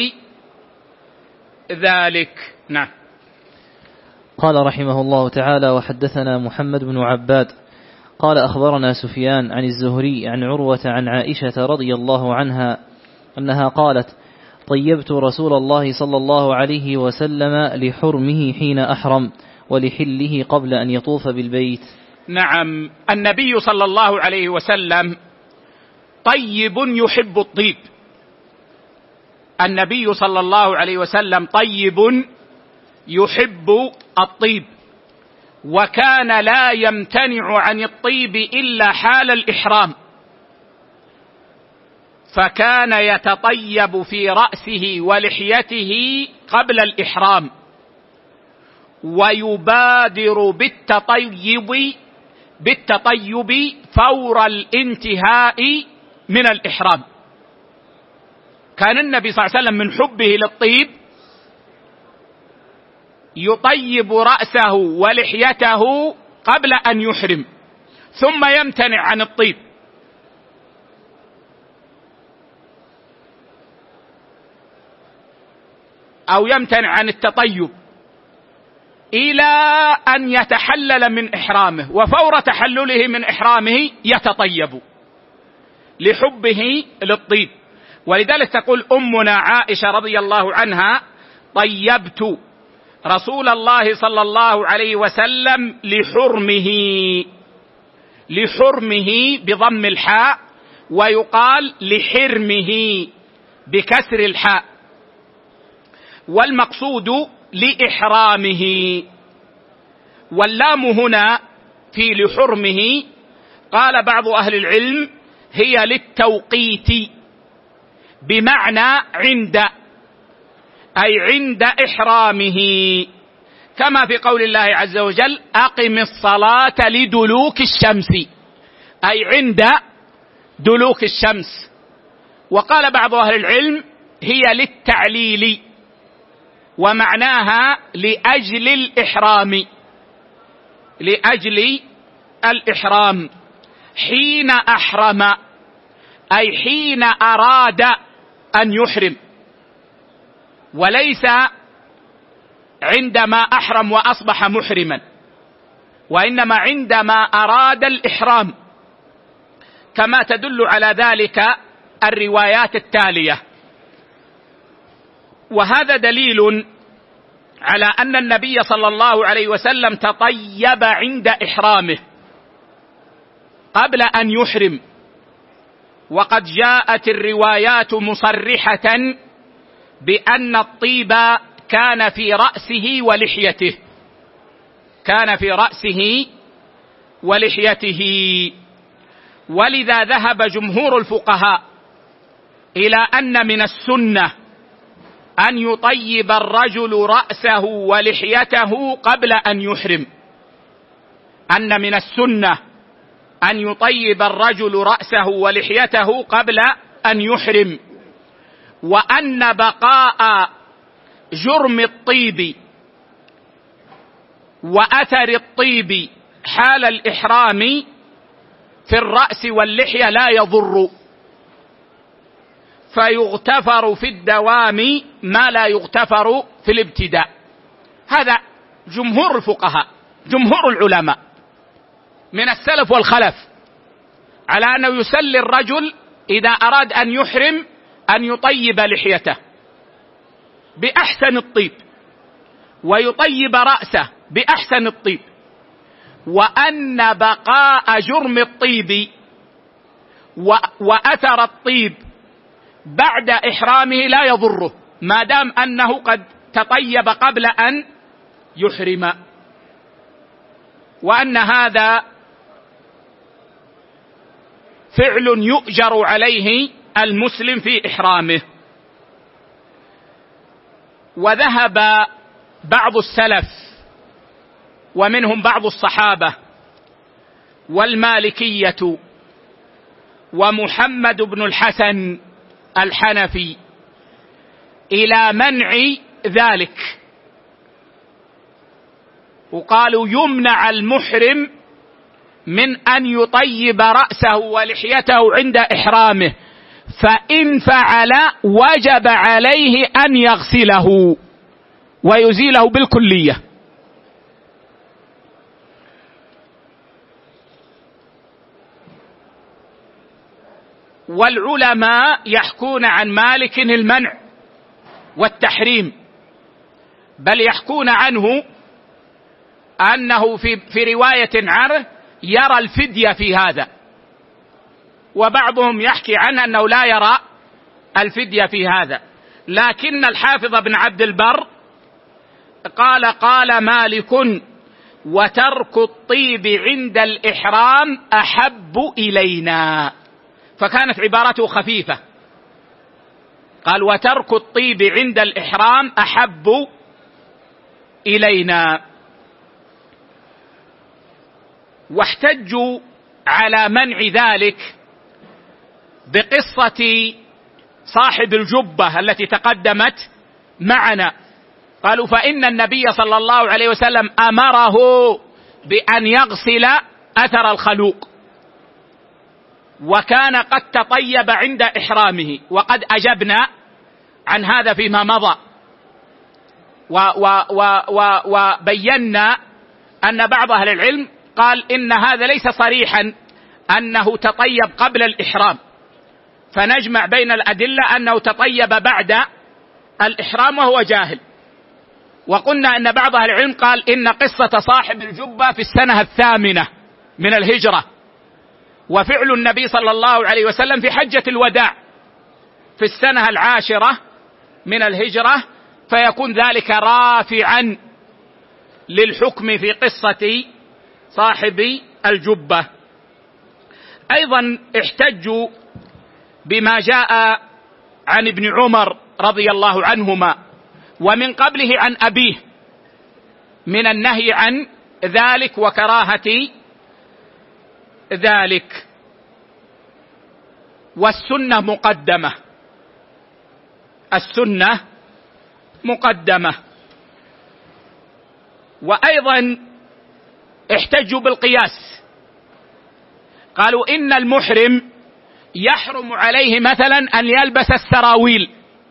ذلك. نعم. قال رحمه الله تعالى: وحدثنا محمد بن عباد قال أخبرنا سفيان عن الزهري عن عروة عن عائشة رضي الله عنها أنها قالت: طيبت رسول الله صلى الله عليه وسلم لحرمه حين أحرم ولحله قبل أن يطوف بالبيت. نعم، النبي صلى الله عليه وسلم طيب يحب الطيب، النبي صلى الله عليه وسلم طيب يحب الطيب، وكان لا يمتنع عن الطيب إلا حال الإحرام، فكان يتطيب في رأسه ولحيته قبل الإحرام، ويبادر بالتطيب بالتطيب فور الانتهاء من الإحرام. كان النبي صلى الله عليه وسلم من حبه للطيب يطيب رأسه ولحيته قبل أن يحرم، ثم يمتنع عن الطيب. أو يمتنع عن التطيب إلى أن يتحلل من إحرامه، وفور تحلله من إحرامه يتطيب لحبه للطيب. ولذلك تقول أمنا عائشة رضي الله عنها: طيبت رسول الله صلى الله عليه وسلم لحرمه، لحرمه بضم الحاء، ويقال لحرمه بكسر الحاء، والمقصود لإحرامه. واللام هنا في لحرمه قال بعض أهل العلم هي للتوقيت، بمعنى عند، أي عند إحرامه، كما في قول الله عز وجل: أقم الصلاة لدلوك الشمس، أي عند دلوك الشمس. وقال بعض أهل العلم هي للتعليل، ومعناها لأجل الإحرام، لأجل الإحرام. حين أحرم أي حين أراد أن يحرم، وليس عندما أحرم وأصبح محرما، وإنما عندما أراد الإحرام، كما تدل على ذلك الروايات التالية. وهذا دليل على أن النبي صلى الله عليه وسلم تطيب عند إحرامه قبل أن يحرم، وقد جاءت الروايات مصرحة بأن الطيب كان في رأسه ولحيته، كان في رأسه ولحيته. ولذا ذهب جمهور الفقهاء إلى أن من السنة أن يطيب الرجل رأسه ولحيته قبل أن يحرم، أن من السنة أن يطيب الرجل رأسه ولحيته قبل أن يحرم، وأن بقاء جرم الطيب وأثر الطيب حال الإحرام في الرأس واللحية لا يضر، فيغتفر في الدوام ما لا يغتفر في الابتداء. هذا جمهور الفقهاء، جمهور العلماء من السلف والخلف، على أنه يسلي الرجل إذا أراد أن يحرم أن يطيب لحيته بأحسن الطيب ويطيب رأسه بأحسن الطيب، وأن بقاء جرم الطيب وأثر الطيب بعد إحرامه لا يضره ما دام أنه قد تطيب قبل أن يحرم، وأن هذا فعل يؤجر عليه المسلم في إحرامه. وذهب بعض السلف ومنهم بعض الصحابة والمالكية ومحمد بن الحسن الحنفي إلى منع ذلك، وقالوا يمنع المحرم من أن يطيب رأسه ولحيته عند إحرامه، فإن فعل وجب عليه أن يغسله ويزيله بالكلية. والعلماء يحكون عن مالك المنع والتحريم، بل يحكون عنه أنه في, في رواية عنه يرى الفدية في هذا، وبعضهم يحكي عنه أنه لا يرى الفدية في هذا. لكن الحافظ بن عبد البر قال قال مالك وترك الطيب عند الإحرام أحب إلينا، فكانت عبارته خفيفة، قال وترك الطيب عند الإحرام أحب إلينا. واحتجوا على منع ذلك بقصة صاحب الجبة التي تقدمت معنا، قالوا فإن النبي صلى الله عليه وسلم أمره بأن يغسل أثر الخلوق، وكان قد تطيب عند إحرامه، وقد أجبنا عن هذا فيما مضى، وبينا أن بعض أهل العلم قال إن هذا ليس صريحا أنه تطيب قبل الإحرام، فنجمع بين الأدلة أنه تطيب بعد الإحرام وهو جاهل. وقلنا أن بعض أهل العلم قال إن قصة صاحب الجبة في السنة الثامنة من الهجرة، وفعل النبي صلى الله عليه وسلم في حجة الوداع في السنة العاشرة من الهجرة، فيكون ذلك رافعا للحكم في قصة صاحب الجبة. أيضا احتجوا بما جاء عن ابن عمر رضي الله عنهما ومن قبله عن أبيه من النهي عن ذلك وكراهة ذلك. والسنة مقدمة، السنة مقدمة. وأيضا احتجوا بالقياس، قالوا إن المحرم يحرم عليه مثلا أن يلبس السراويل،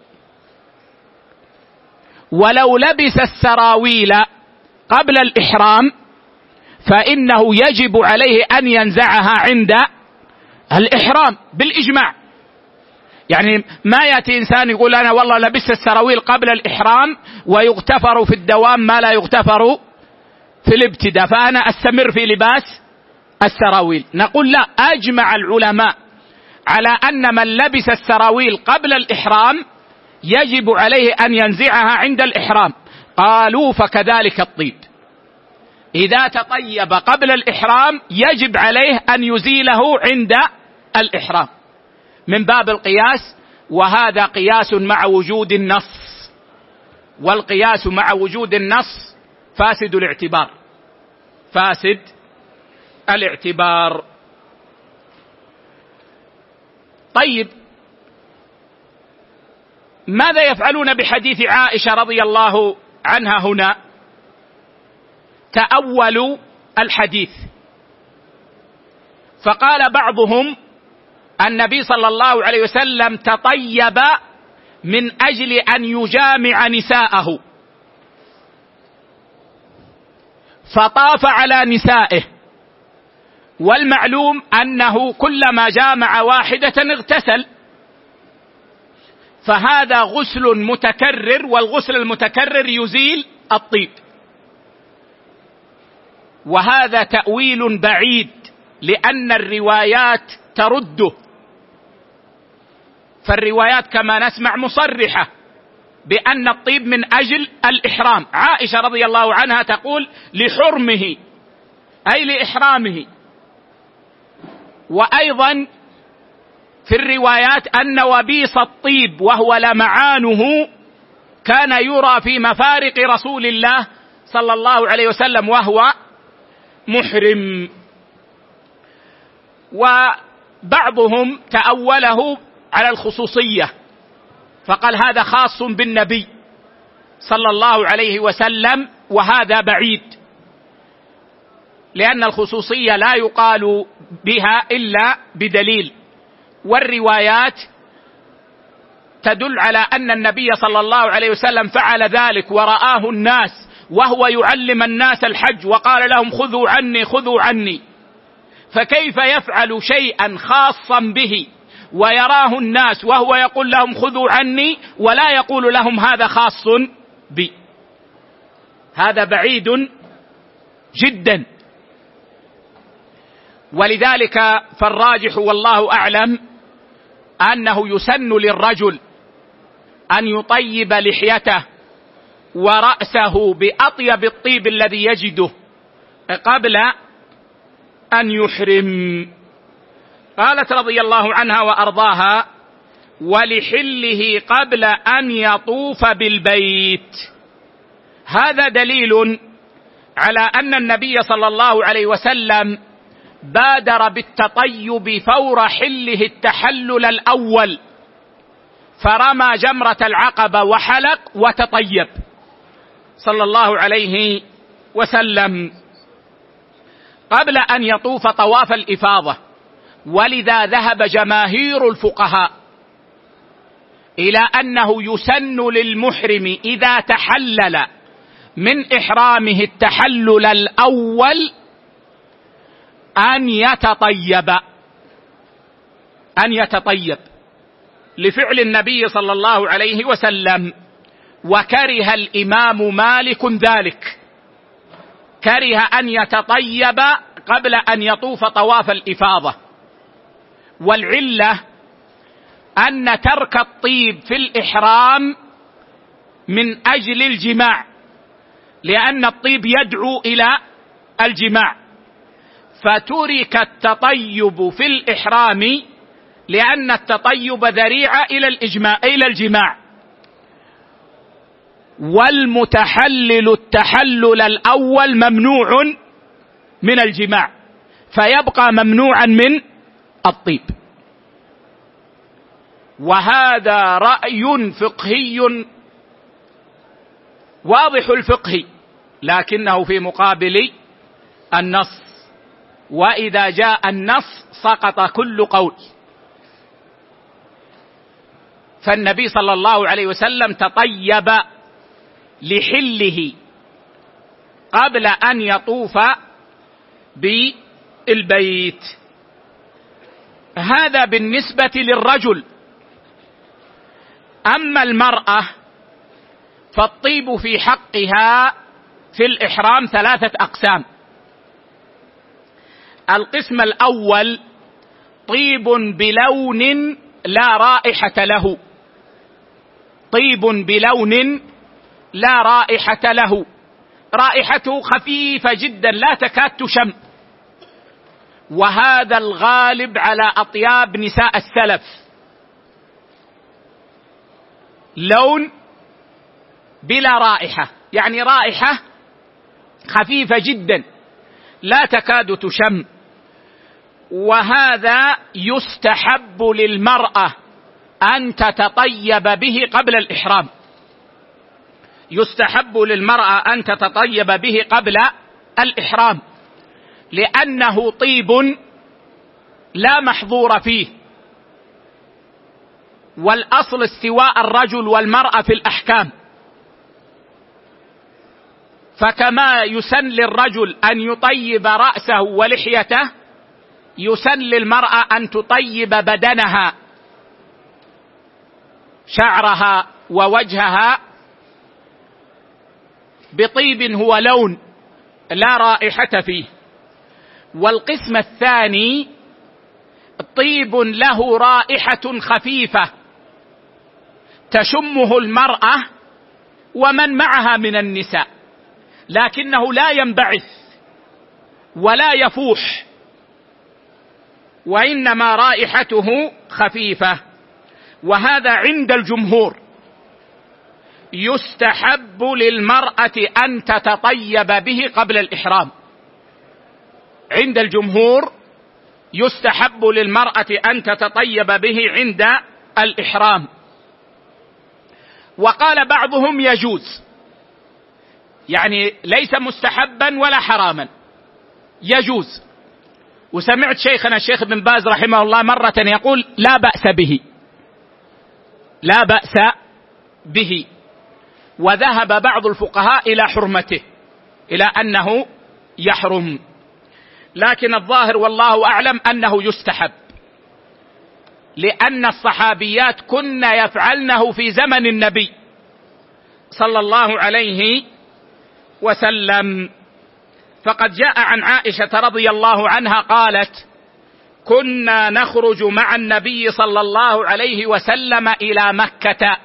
ولو لبس السراويل قبل الإحرام فإنه يجب عليه أن ينزعها عند الإحرام بالإجماع. يعني ما يأتي إنسان يقول أنا والله لبست السراويل قبل الإحرام ويغتفر في الدوام ما لا يغتفر في الابتداء، فأنا أستمر في لباس السراويل. نقول لا، أجمع العلماء على أن من لبس السراويل قبل الإحرام يجب عليه أن ينزعها عند الإحرام. قالوا فكذلك الطيب، إذا تطيب قبل الإحرام يجب عليه أن يزيله عند الإحرام من باب القياس، وهذا قياس مع وجود النص، والقياس مع وجود النص فاسد الاعتبار، فاسد الاعتبار. طيب، ماذا يفعلون بحديث عائشة رضي الله عنها هنا؟ تأولوا الحديث، فقال بعضهم النبي صلى الله عليه وسلم تطيب من أجل أن يجامع نساءه، فطاف على نسائه، والمعلوم أنه كلما جامع واحدة اغتسل، فهذا غسل متكرر، والغسل المتكرر يزيل الطيب، وهذا تأويل بعيد لأن الروايات ترده، فالروايات كما نسمع مصرحة بأن الطيب من أجل الإحرام. عائشة رضي الله عنها تقول لحرمه أي لإحرامه، وأيضا في الروايات أن وبيص الطيب وهو لمعانه كان يرى في مفارق رسول الله صلى الله عليه وسلم وهو محرم. وبعضهم تأوله على الخصوصية، فقال هذا خاص بالنبي صلى الله عليه وسلم، وهذا بعيد، لأن الخصوصية لا يقال بها إلا بدليل، والروايات تدل على أن النبي صلى الله عليه وسلم فعل ذلك ورآه الناس وهو يعلم الناس الحج وقال لهم خذوا عني خذوا عني، فكيف يفعل شيئا خاصا به ويراه الناس وهو يقول لهم خذوا عني ولا يقول لهم هذا خاص بي؟ هذا بعيد جدا. ولذلك فالراجح والله أعلم أنه يسن للرجل أن يطيب لحيته ورأسه بأطيب الطيب الذي يجده قبل أن يحرم. قالت رضي الله عنها وأرضاها ولحله قبل أن يطوف بالبيت. هذا دليل على أن النبي صلى الله عليه وسلم بادر بالتطيب فور حله التحلل الأول، فرمى جمرة العقبة وحلق وتطيب صلى الله عليه وسلم قبل أن يطوف طواف الإفاضة. ولذا ذهب جماهير الفقهاء إلى أنه يسن للمحرم إذا تحلل من إحرامه التحلل الأول أن يتطيب أن يتطيب لفعل النبي صلى الله عليه وسلم. وكره الإمام مالك ذلك، كره أن يتطيب قبل أن يطوف طواف الإفاضة، والعلة أن ترك الطيب في الإحرام من أجل الجماع، لأن الطيب يدعو إلى الجماع، فترك التطيب في الإحرام لأن التطيب ذريعة إلى الإجماع إلى الجماع. والمتحلل التحلل الأول ممنوع من الجماع، فيبقى ممنوعا من الطيب. وهذا رأي فقهي واضح الفقه، لكنه في مقابل النص، وإذا جاء النص سقط كل قول. فالنبي صلى الله عليه وسلم تطيب لحله قبل أن يطوف بالبيت. هذا بالنسبة للرجل. أما المرأة فالطيب في حقها في الإحرام ثلاثة أقسام. القسم الأول طيب بلون لا رائحة له، طيب بلون لا رائحة له، رائحته خفيفة جدا لا تكاد تشم، وهذا الغالب على أطياب نساء السلف، لون بلا رائحة، يعني رائحة خفيفة جدا لا تكاد تشم. وهذا يستحب للمرأة أن تتطيب به قبل الإحرام، يستحب للمرأة أن تتطيب به قبل الإحرام، لأنه طيب لا محظور فيه، والأصل استواء الرجل والمرأة في الأحكام، فكما يسن للرجل أن يطيب رأسه ولحيته يسن للمرأة أن تطيب بدنها، شعرها ووجهها، بطيب هو لون لا رائحة فيه. والقسم الثاني طيب له رائحة خفيفة تشمه المرأة ومن معها من النساء، لكنه لا ينبعث ولا يفوح، وإنما رائحته خفيفة. وهذا عند الجمهور يستحب للمرأة أن تتطيب به قبل الإحرام، عند الجمهور يستحب للمرأة أن تتطيب به عند الإحرام. وقال بعضهم يجوز، يعني ليس مستحبا ولا حراما، يجوز. وسمعت شيخنا الشيخ ابن باز رحمه الله مرة يقول لا بأس به، لا بأس به، وذهب بعض الفقهاء إلى حرمته، إلى أنه يحرم، لكن الظاهر والله أعلم أنه يستحب، لأن الصحابيات كن يفعلنه في زمن النبي صلى الله عليه وسلم. فقد جاء عن عائشة رضي الله عنها قالت: كنا نخرج مع النبي صلى الله عليه وسلم إلى مكة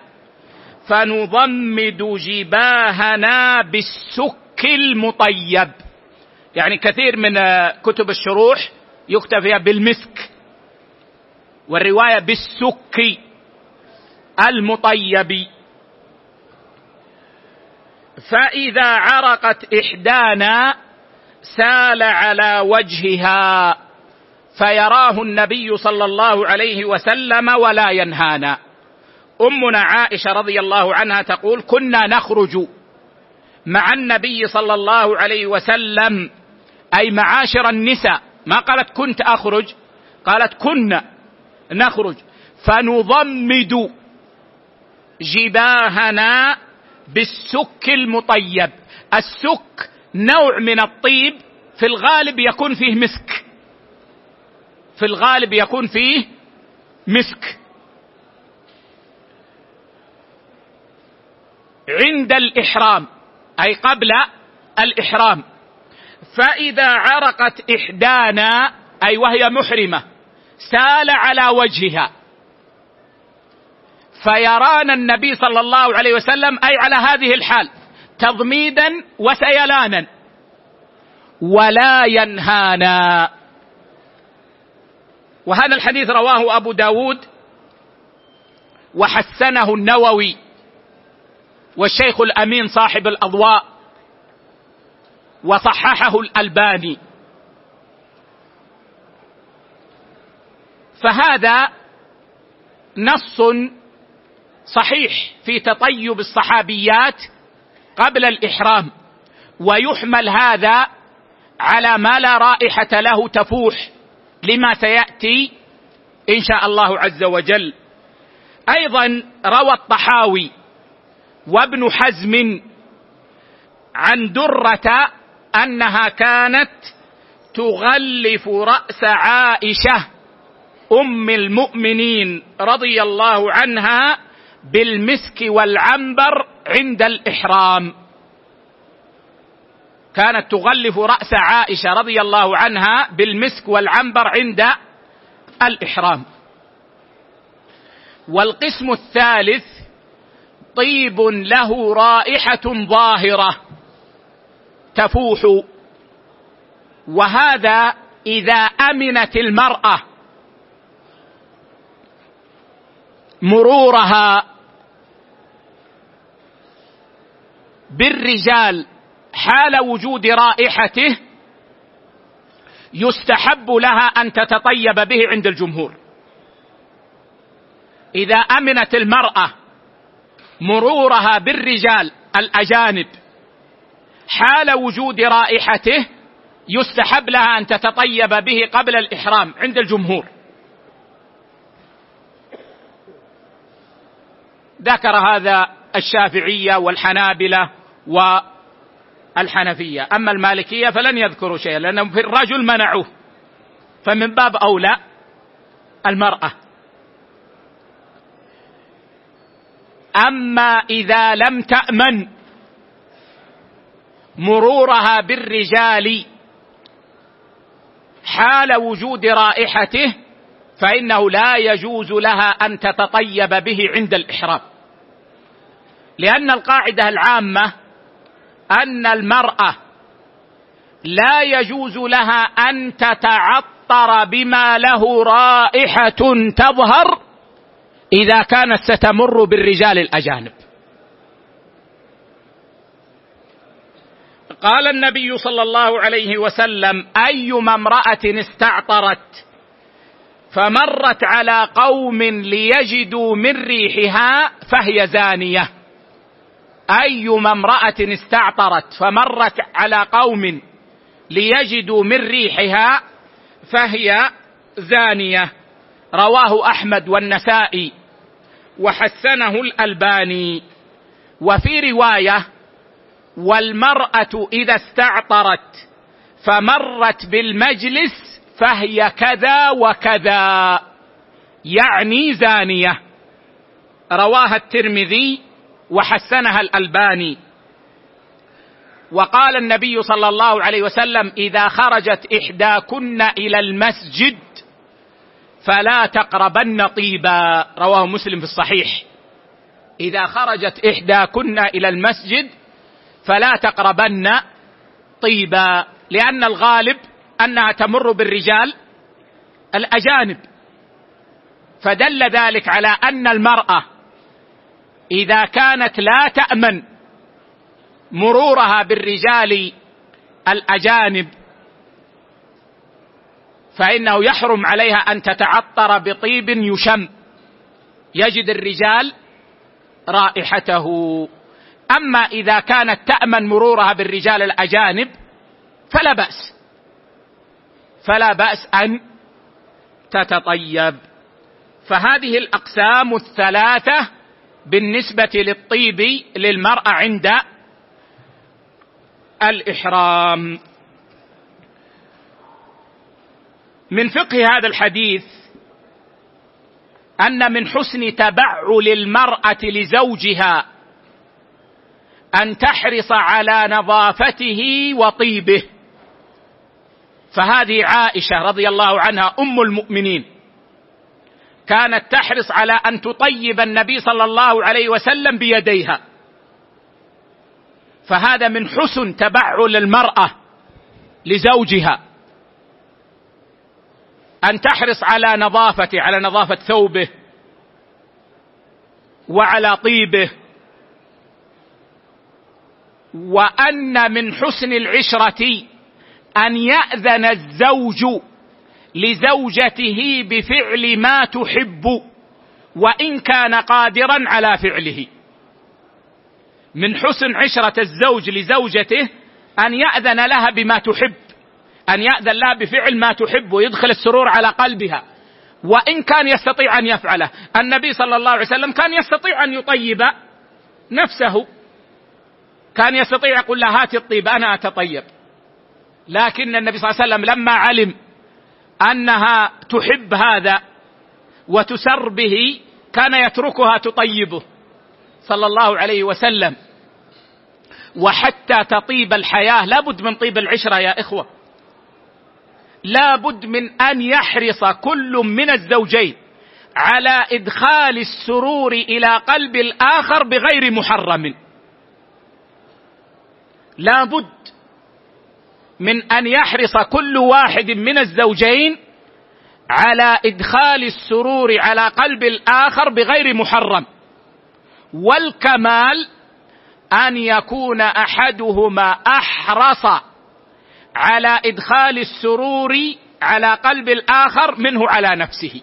فنضمد جباهنا بالسك المطيب، يعني كثير من كتب الشروح يكتب فيها بالمسك، والرواية بالسك المطيب. فإذا عرقت إحدانا سال على وجهها فيراه النبي صلى الله عليه وسلم ولا ينهانا. أمنا عائشة رضي الله عنها تقول: كنا نخرج مع النبي صلى الله عليه وسلم، أي معاشر النساء، ما قالت كنت أخرج، قالت كنا نخرج، فنضمد جباهنا بالسك المطيب. السك نوع من الطيب في الغالب يكون فيه مسك، في الغالب يكون فيه مسك. عند الإحرام أي قبل الإحرام، فإذا عرقت إحدانا أي وهي محرمة سال على وجهها فيرانا النبي صلى الله عليه وسلم، أي على هذه الحال تضميدا وسيلانا، ولا ينهانا. وهذا الحديث رواه أبو داود وحسنه النووي والشيخ الأمين صاحب الأضواء، وصححه الألباني. فهذا نص صحيح في تطيب الصحابيات قبل الإحرام، ويحمل هذا على ما لا رائحة له تفوح، لما سيأتي إن شاء الله عز وجل. أيضا روى الطحاوي وابن حزم عن درة أنها كانت تغلف رأس عائشة أم المؤمنين رضي الله عنها بالمسك والعنبر عند الإحرام، كانت تغلف رأس عائشة رضي الله عنها بالمسك والعنبر عند الإحرام. والقسم الثالث طيب له رائحة ظاهرة، تفوح. وهذا إذا أمنت المرأة مرورها بالرجال حال وجود رائحته يستحب لها أن تتطيب به عند الجمهور. إذا أمنت المرأة مرورها بالرجال الأجانب حال وجود رائحته يستحب لها أن تتطيب به قبل الإحرام عند الجمهور. ذكر هذا الشافعية والحنابلة والحنفية. أما المالكية فلن يذكروا شيئا لأنهم في الرجل منعوه، فمن باب أولى المرأة. أما إذا لم تأمن مرورها بالرجال حال وجود رائحته فإنه لا يجوز لها أن تتطيب به عند الإحرام، لأن القاعدة العامة أن المرأة لا يجوز لها أن تتعطر بما له رائحة تظهر إذا كانت ستمر بالرجال الأجانب. قال النبي صلى الله عليه وسلم: أيما امرأة استعطرت فمرت على قوم ليجدوا من ريحها فهي زانية. أيما امرأة استعطرت فمرت على قوم ليجدوا من ريحها فهي زانية. رواه أحمد والنسائي وحسنه الألباني. وفي رواية: والمرأة إذا استعطرت فمرت بالمجلس فهي كذا وكذا، يعني زانية. رواها الترمذي وحسنها الألباني. وقال النبي صلى الله عليه وسلم: إذا خرجت إحداكن إلى المسجد فلا تقربن طيبا. رواه مسلم في الصحيح: إذا خرجت إحداكن إلى المسجد فلا تقربن طيبا، لأن الغالب أنها تمر بالرجال الأجانب، فدل ذلك على أن المرأة إذا كانت لا تأمن مرورها بالرجال الأجانب فإنه يحرم عليها أن تتعطر بطيب يشم يجد الرجال رائحته. أما إذا كانت تأمن مرورها بالرجال الأجانب فلا بأس فلا بأس أن تتطيب. فهذه الأقسام الثلاثة بالنسبة للطيب للمرأة عند الإحرام. من فقه هذا الحديث أن من حسن تبعل المرأة لزوجها أن تحرص على نظافته وطيبه. فهذه عائشة رضي الله عنها أم المؤمنين كانت تحرص على أن تطيب النبي صلى الله عليه وسلم بيديها، فهذا من حسن تبعل المرأة لزوجها أن تحرص على نظافته، على نظافة ثوبه وعلى طيبه. وأن من حسن العشرة أن يأذن الزوج لزوجته بفعل ما تحب وإن كان قادرا على فعله. من حسن عشرة الزوج لزوجته أن يأذن لها بما تحب، أن يأذن لها بفعل ما تحب ويدخل السرور على قلبها وإن كان يستطيع أن يفعله. النبي صلى الله عليه وسلم كان يستطيع أن يطيب نفسه، كان يستطيع يقول لها هاتي الطيب أنا أتطيب، لكن النبي صلى الله عليه وسلم لما علم أنها تحب هذا وتسر به كان يتركها تطيبه صلى الله عليه وسلم. وحتى تطيب الحياة لا بد من طيب العشرة يا إخوة، لا بد من أن يحرص كل من الزوجين على إدخال السرور إلى قلب الآخر بغير محرم. لا بد من أن يحرص كل واحد من الزوجين على إدخال السرور على قلب الآخر بغير محرم، والكمال أن يكون أحدهما أحرص على إدخال السرور على قلب الآخر منه على نفسه،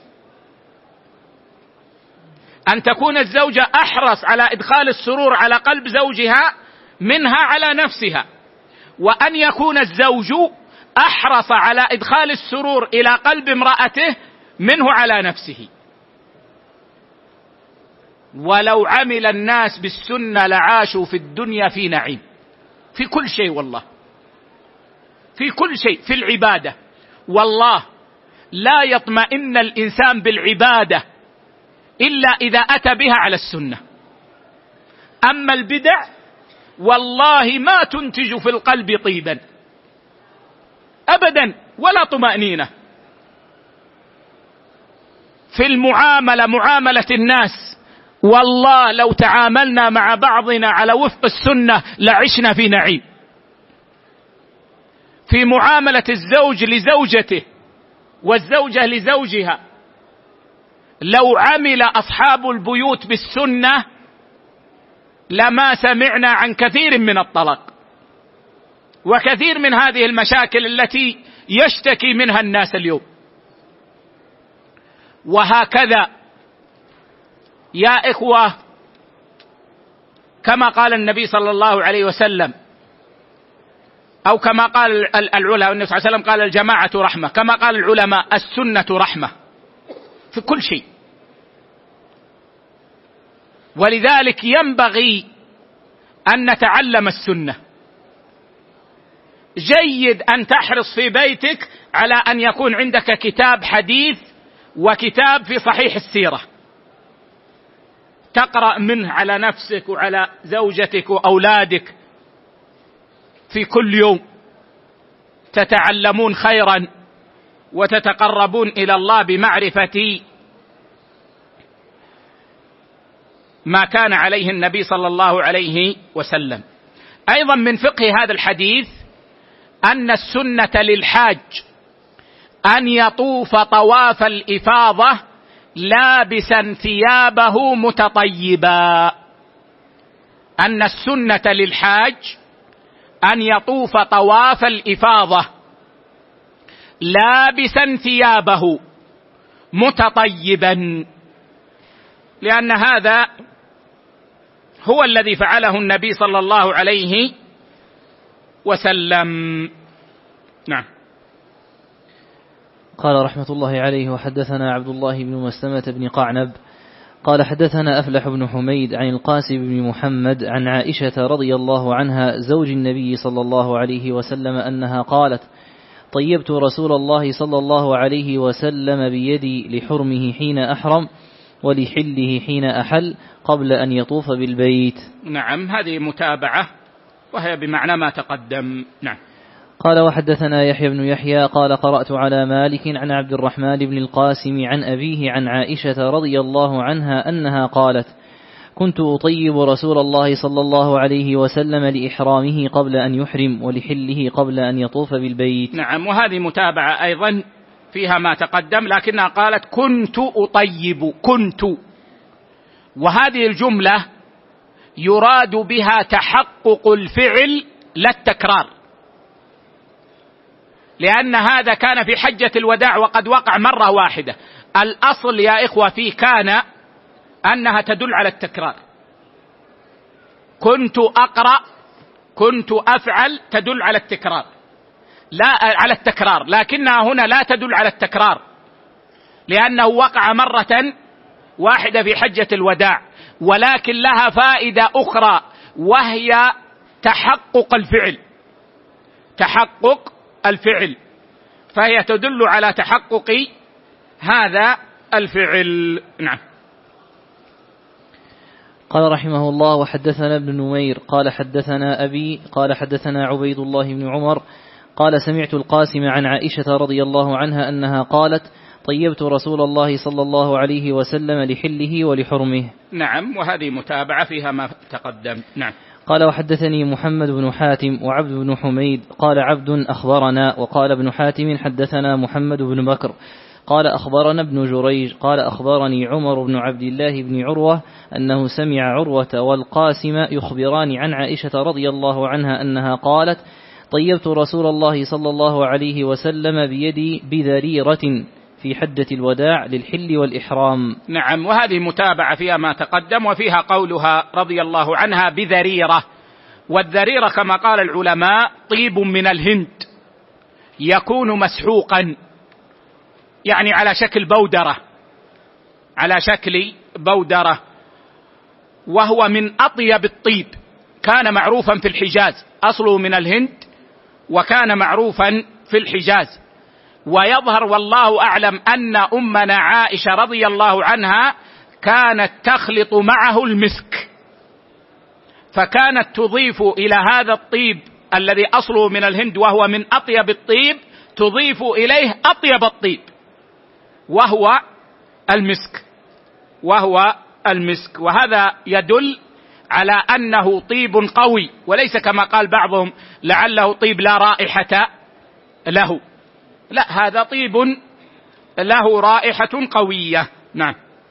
أن تكون الزوجة أحرص على إدخال السرور على قلب زوجها منها على نفسها، وأن يكون الزوج أحرص على إدخال السرور إلى قلب امرأته منه على نفسه. ولو عمل الناس بالسنة لعاشوا في الدنيا في نعيم، في كل شيء والله، في كل شيء، في العبادة والله لا يطمئن الإنسان بالعبادة إلا إذا أتى بها على السنة. أما البدع والله ما تنتج في القلب طيبا أبدا ولا طمأنينة. في المعاملة، معاملة الناس، والله لو تعاملنا مع بعضنا على وفق السنة لعشنا في نعيم. في معاملة الزوج لزوجته والزوجة لزوجها، لو عمل أصحاب البيوت بالسنة لما سمعنا عن كثير من الطلاق وكثير من هذه المشاكل التي يشتكي منها الناس اليوم. وهكذا يا إخوة، كما قال النبي صلى الله عليه وسلم، أو كما قال العلماء، النبي صلى الله عليه وسلم قال الجماعة رحمة، كما قال العلماء السنة رحمة في كل شيء. ولذلك ينبغي أن نتعلم السنة. جيد أن تحرص في بيتك على أن يكون عندك كتاب حديث وكتاب في صحيح السيرة تقرأ منه على نفسك وعلى زوجتك وأولادك في كل يوم، تتعلمون خيرا وتتقربون إلى الله بمعرفة ما كان عليه النبي صلى الله عليه وسلم. أيضا من فقه هذا الحديث أن السنة للحاج أن يطوف طواف الإفاضة لابسا ثيابه متطيبا. أن السنة للحاج أن يطوف طواف الإفاضة لابسا ثيابه متطيبا، لأن هذا هو الذي فعله النبي صلى الله عليه وسلم. نعم. قال رحمة الله عليه: وحدثنا عبد الله بن مسلمة بن قعنب قال حدثنا أفلح بن حميد عن القاسم بن محمد عن عائشة رضي الله عنها زوج النبي صلى الله عليه وسلم أنها قالت: طيبت رسول الله صلى الله عليه وسلم بيدي لحرمه حين أحرم ولحله حين أحل قبل أن يطوف بالبيت. نعم، هذه متابعة وهي بمعنى ما تقدم. نعم. قال وحدثنا يحيى بن يحيى قال قرأت على مالك عن عبد الرحمن بن القاسم عن أبيه عن عائشة رضي الله عنها أنها قالت: كنت أطيب رسول الله صلى الله عليه وسلم لإحرامه قبل أن يحرم ولحله قبل أن يطوف بالبيت. نعم، وهذه متابعة أيضا فيها ما تقدم، لكنها قالت كنت أطيب، كنت، وهذه الجملة يراد بها تحقق الفعل لا التكرار، لأن هذا كان في حجة الوداع وقد وقع مرة واحدة. الأصل يا إخوة في كان أنها تدل على التكرار. كنت أقرأ، كنت أفعل تدل على التكرار، لا على التكرار، لكنها هنا لا تدل على التكرار لأنه وقع مرة واحدة في حجة الوداع، ولكن لها فائدة أخرى وهي تحقق الفعل، تحقق الفعل، فهي تدل على تحقق هذا الفعل. نعم. قال رحمه الله: وحدثنا ابن نمير قال حدثنا أبي قال حدثنا عبيد الله بن عمر قال سمعت القاسم عن عائشة رضي الله عنها أنها قالت: طيبت رسول الله صلى الله عليه وسلم لحله ولحرمه. نعم، وهذه متابعة فيها ما تقدم. نعم. قال وحدثني محمد بن حاتم وعبد بن حميد قال عبد أخبرنا وقال ابن حاتم حدثنا محمد بن بكر قال أخبرنا ابن جريج قال أخبرني عمر بن عبد الله بن عروة أنه سمع عروة والقاسم يخبران عن عائشة رضي الله عنها أنها قالت طيبت رسول الله صلى الله عليه وسلم بيدي بذريرة في حجة الوداع للحل والإحرام. نعم، وهذه متابعة فيها ما تقدم، وفيها قولها رضي الله عنها بذريرة، والذريرة كما قال العلماء طيب من الهند يكون مسحوقا، يعني على شكل بودرة، على شكل بودرة، وهو من أطيب الطيب، كان معروفا في الحجاز، أصله من الهند وكان معروفا في الحجاز. ويظهر والله أعلم أن أمنا عائشة رضي الله عنها كانت تخلط معه المسك، فكانت تضيف إلى هذا الطيب الذي أصله من الهند وهو من أطيب الطيب، تضيف إليه أطيب الطيب وهو المسك، وهو المسك. وهذا يدل على أنه طيب قوي، وليس كما قال بعضهم لعله طيب لا رائحة له، لا، هذا طيب له رائحة قوية. نعم.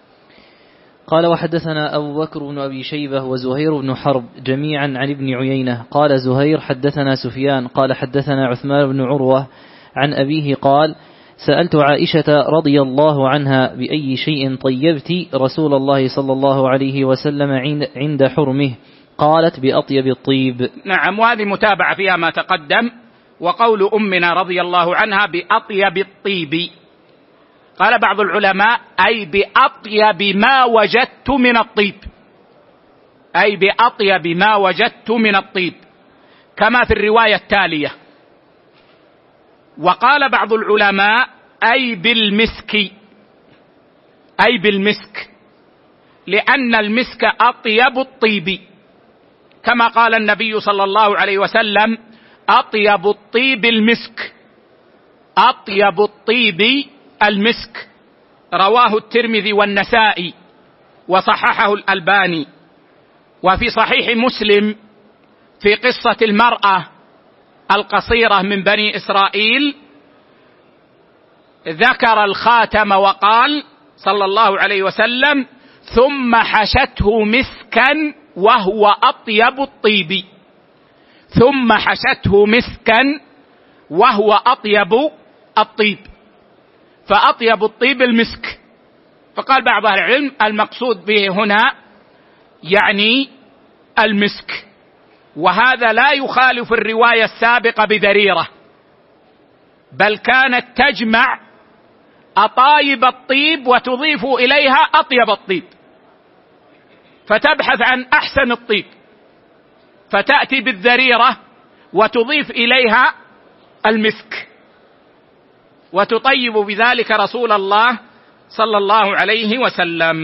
قال وحدثنا أبو بكر بن أبي شيبة وزهير بن حرب جميعا عن ابن عيينة قال زهير حدثنا سفيان قال حدثنا عثمان بن عروة عن أبيه قال سألت عائشة رضي الله عنها بأي شيء طيبت رسول الله صلى الله عليه وسلم عند حرمه قالت بأطيب الطيب. نعم، وهذه متابعة فيها ما تقدم. وقول أمنا رضي الله عنها بأطيب الطيب، قال بعض العلماء أي بأطيب ما وجدت من الطيب، أي بأطيب ما وجدت من الطيب، كما في الرواية التالية. وقال بعض العلماء أي بالمسك، أي بالمسك، لأن المسك أطيب الطيب، كما قال النبي صلى الله عليه وسلم أطيب الطيب المسك، أطيب الطيب المسك، رواه الترمذي والنسائي وصححه الألباني. وفي صحيح مسلم في قصة المرأة القصيرة من بني إسرائيل ذكر الخاتم وقال صلى الله عليه وسلم ثم حشته مسكا وهو أطيب الطيب، ثم حشته مسكا وهو أطيب الطيب، فأطيب الطيب المسك. فقال بعض أهل العلم المقصود به هنا يعني المسك، وهذا لا يخالف الرواية السابقة بذريرة، بل كانت تجمع أطايب الطيب وتضيف إليها أطيب الطيب، فتبحث عن أحسن الطيب فتأتي بالذريرة وتضيف إليها المسك وتطيب بذلك رسول الله صلى الله عليه وسلم.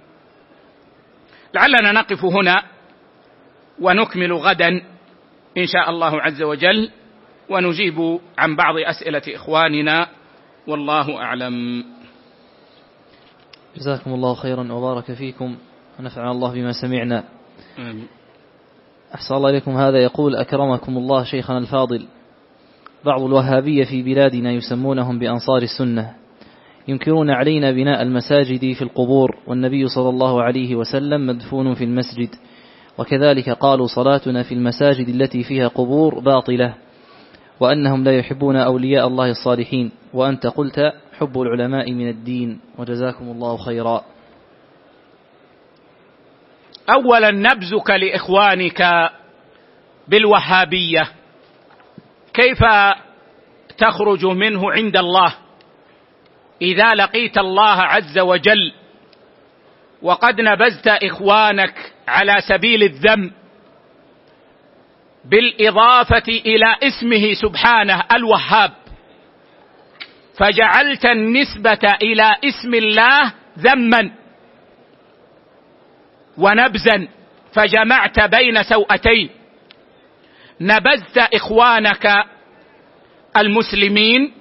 لعلنا نقف هنا ونكمل غدا إن شاء الله عز وجل، ونجيب عن بعض أسئلة إخواننا، والله أعلم. جزاكم الله خيرا وبارك فيكم ونفعنا الله بما سمعنا. آمين. أحسن الله إليكم. هذا يقول أكرمكم الله شيخنا الفاضل، بعض الوهابية في بلادنا يسمونهم بأنصار السنة ينكرون علينا بناء المساجد في القبور، والنبي صلى الله عليه وسلم مدفون في المسجد، وكذلك قالوا صلاتنا في المساجد التي فيها قبور باطلة، وأنهم لا يحبون أولياء الله الصالحين، وأنت قلت حب العلماء من الدين، وجزاكم الله خيرا. أولا نبذك لإخوانك بالوهابية كيف تخرج منه عند الله إذا لقيت الله عز وجل وقد نبذت إخوانك على سبيل الذم بالإضافة إلى اسمه سبحانه الوهاب، فجعلت النسبة إلى اسم الله ذما ونبذا، فجمعت بين سوءتين، نبذت إخوانك المسلمين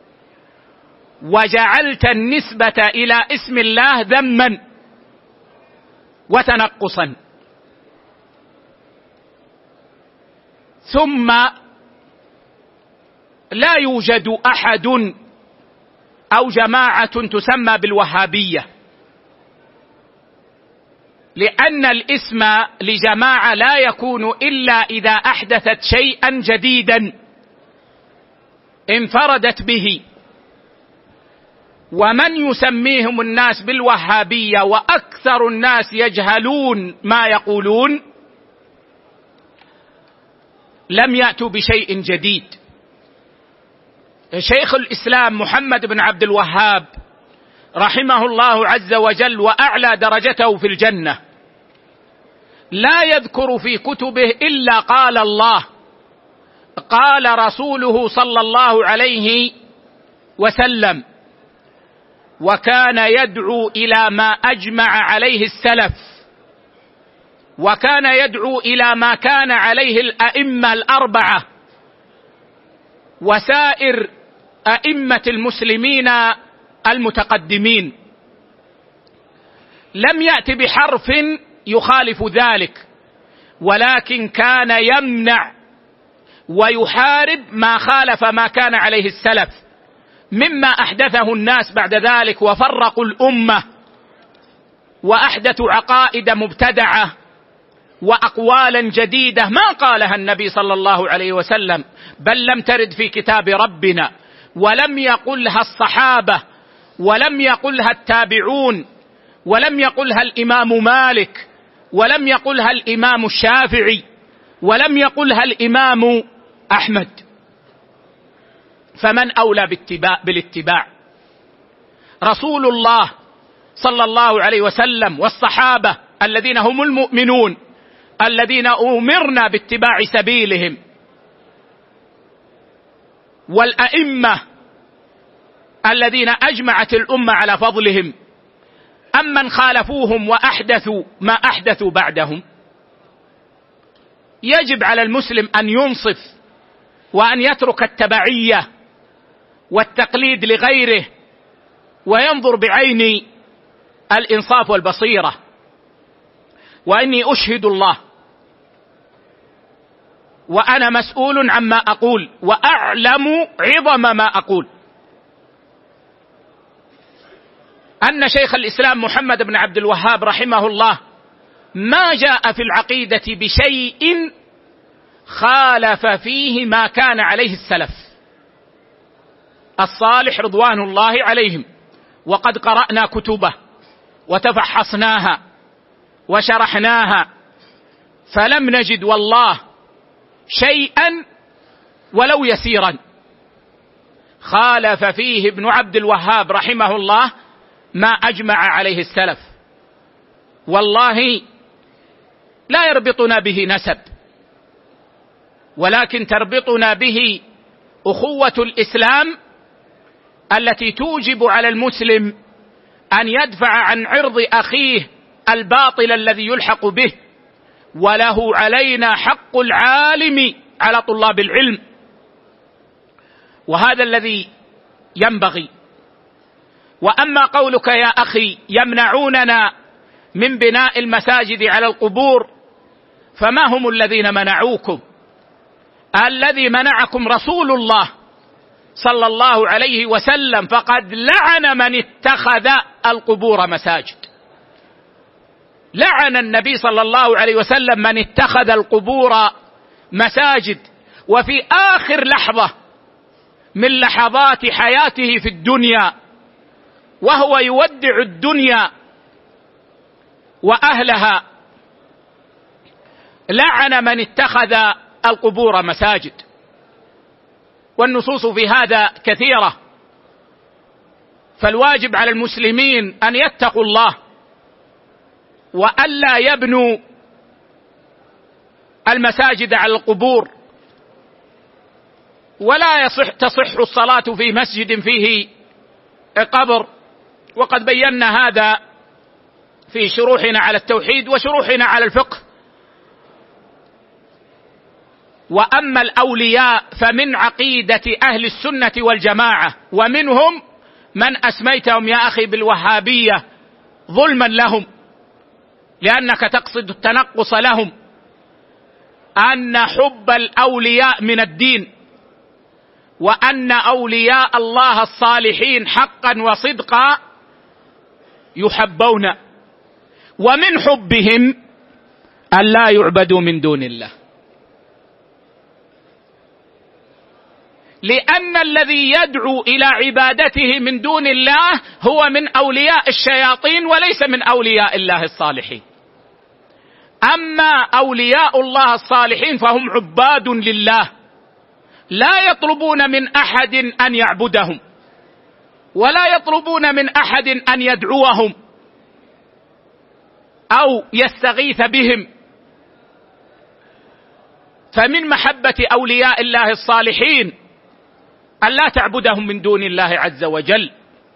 وجعلت النسبة إلى اسم الله ذما وتنقصا. ثم لا يوجد أحد أو جماعة تسمى بالوهابية، لأن الاسم لجماعة لا يكون إلا إذا أحدثت شيئا جديدا انفردت به. ومن يسميهم الناس بالوهابية وأكثر الناس يجهلون ما يقولون لم يأتوا بشيء جديد. شيخ الإسلام محمد بن عبد الوهاب رحمه الله عز وجل وأعلى درجته في الجنة لا يذكر في كتبه إلا قال الله قال رسوله صلى الله عليه وسلم، وكان يدعو إلى ما أجمع عليه السلف، وكان يدعو إلى ما كان عليه الأئمة الأربعة وسائر أئمة المسلمين المتقدمين. لم يأت بحرف يخالف ذلك، ولكن كان يمنع ويحارب ما خالف ما كان عليه السلف مما أحدثه الناس بعد ذلك وفرقوا الأمة وأحدثوا عقائد مبتدعة وأقوالا جديدة ما قالها النبي صلى الله عليه وسلم، بل لم ترد في كتاب ربنا، ولم يقلها الصحابة، ولم يقلها التابعون، ولم يقلها الإمام مالك، ولم يقلها الإمام الشافعي، ولم يقلها الإمام أحمد. فمن أولى باتباع بالاتباع؟ رسول الله صلى الله عليه وسلم والصحابة الذين هم المؤمنون الذين أمرنا باتباع سبيلهم، والأئمة الذين أجمعت الأمة على فضلهم. أما من خالفوهم وأحدثوا ما أحدثوا بعدهم، يجب على المسلم أن ينصف وأن يترك التبعية والتقليد لغيره وينظر بعين الإنصاف والبصيرة. وإني أشهد الله وأنا مسؤول عما أقول وأعلم عظم ما أقول أن شيخ الإسلام محمد بن عبد الوهاب رحمه الله ما جاء في العقيدة بشيء خالف فيه ما كان عليه السلف الصالح رضوان الله عليهم، وقد قرأنا كتبه وتفحصناها وشرحناها فلم نجد والله شيئا ولو يسيرا خالف فيه ابن عبد الوهاب رحمه الله ما أجمع عليه السلف. والله لا يربطنا به نسب، ولكن تربطنا به أخوة الإسلام التي توجب على المسلم أن يدفع عن عرض أخيه الباطل الذي يلحق به، وله علينا حق العالم على طلاب العلم، وهذا الذي ينبغي. وأما قولك يا أخي يمنعوننا من بناء المساجد على القبور، فما هم الذين منعوكم؟ الذي منعكم رسول الله صلى الله عليه وسلم، فقد لعن من اتخذ القبور مساجد. لعن النبي صلى الله عليه وسلم من اتخذ القبور مساجد، وفي آخر لحظة من لحظات حياته في الدنيا وهو يودع الدنيا وأهلها لعن من اتخذ القبور مساجد. والنصوص في هذا كثيرة، فالواجب على المسلمين أن يتقوا الله وألا يبنوا المساجد على القبور، ولا يصح تصح الصلاة في مسجد فيه قبر، وقد بينا هذا في شروحنا على التوحيد وشروحنا على الفقه. وأما الأولياء فمن عقيدة أهل السنة والجماعة، ومنهم من أسميتهم يا أخي بالوهابية ظلما لهم، لأنك تقصد التنقص لهم. أن حب الأولياء من الدين، وأن أولياء الله الصالحين حقا وصدقا يحبون، ومن حبهم أن لا يعبدوا من دون الله، لأن الذي يدعو إلى عبادته من دون الله هو من أولياء الشياطين وليس من أولياء الله الصالحين. أما أولياء الله الصالحين فهم عباد لله، لا يطلبون من أحد أن يعبدهم، ولا يطلبون من أحد أن يدعوهم أو يستغيث بهم. فمن محبة أولياء الله الصالحين أن لا تعبدهم من دون الله عز وجل.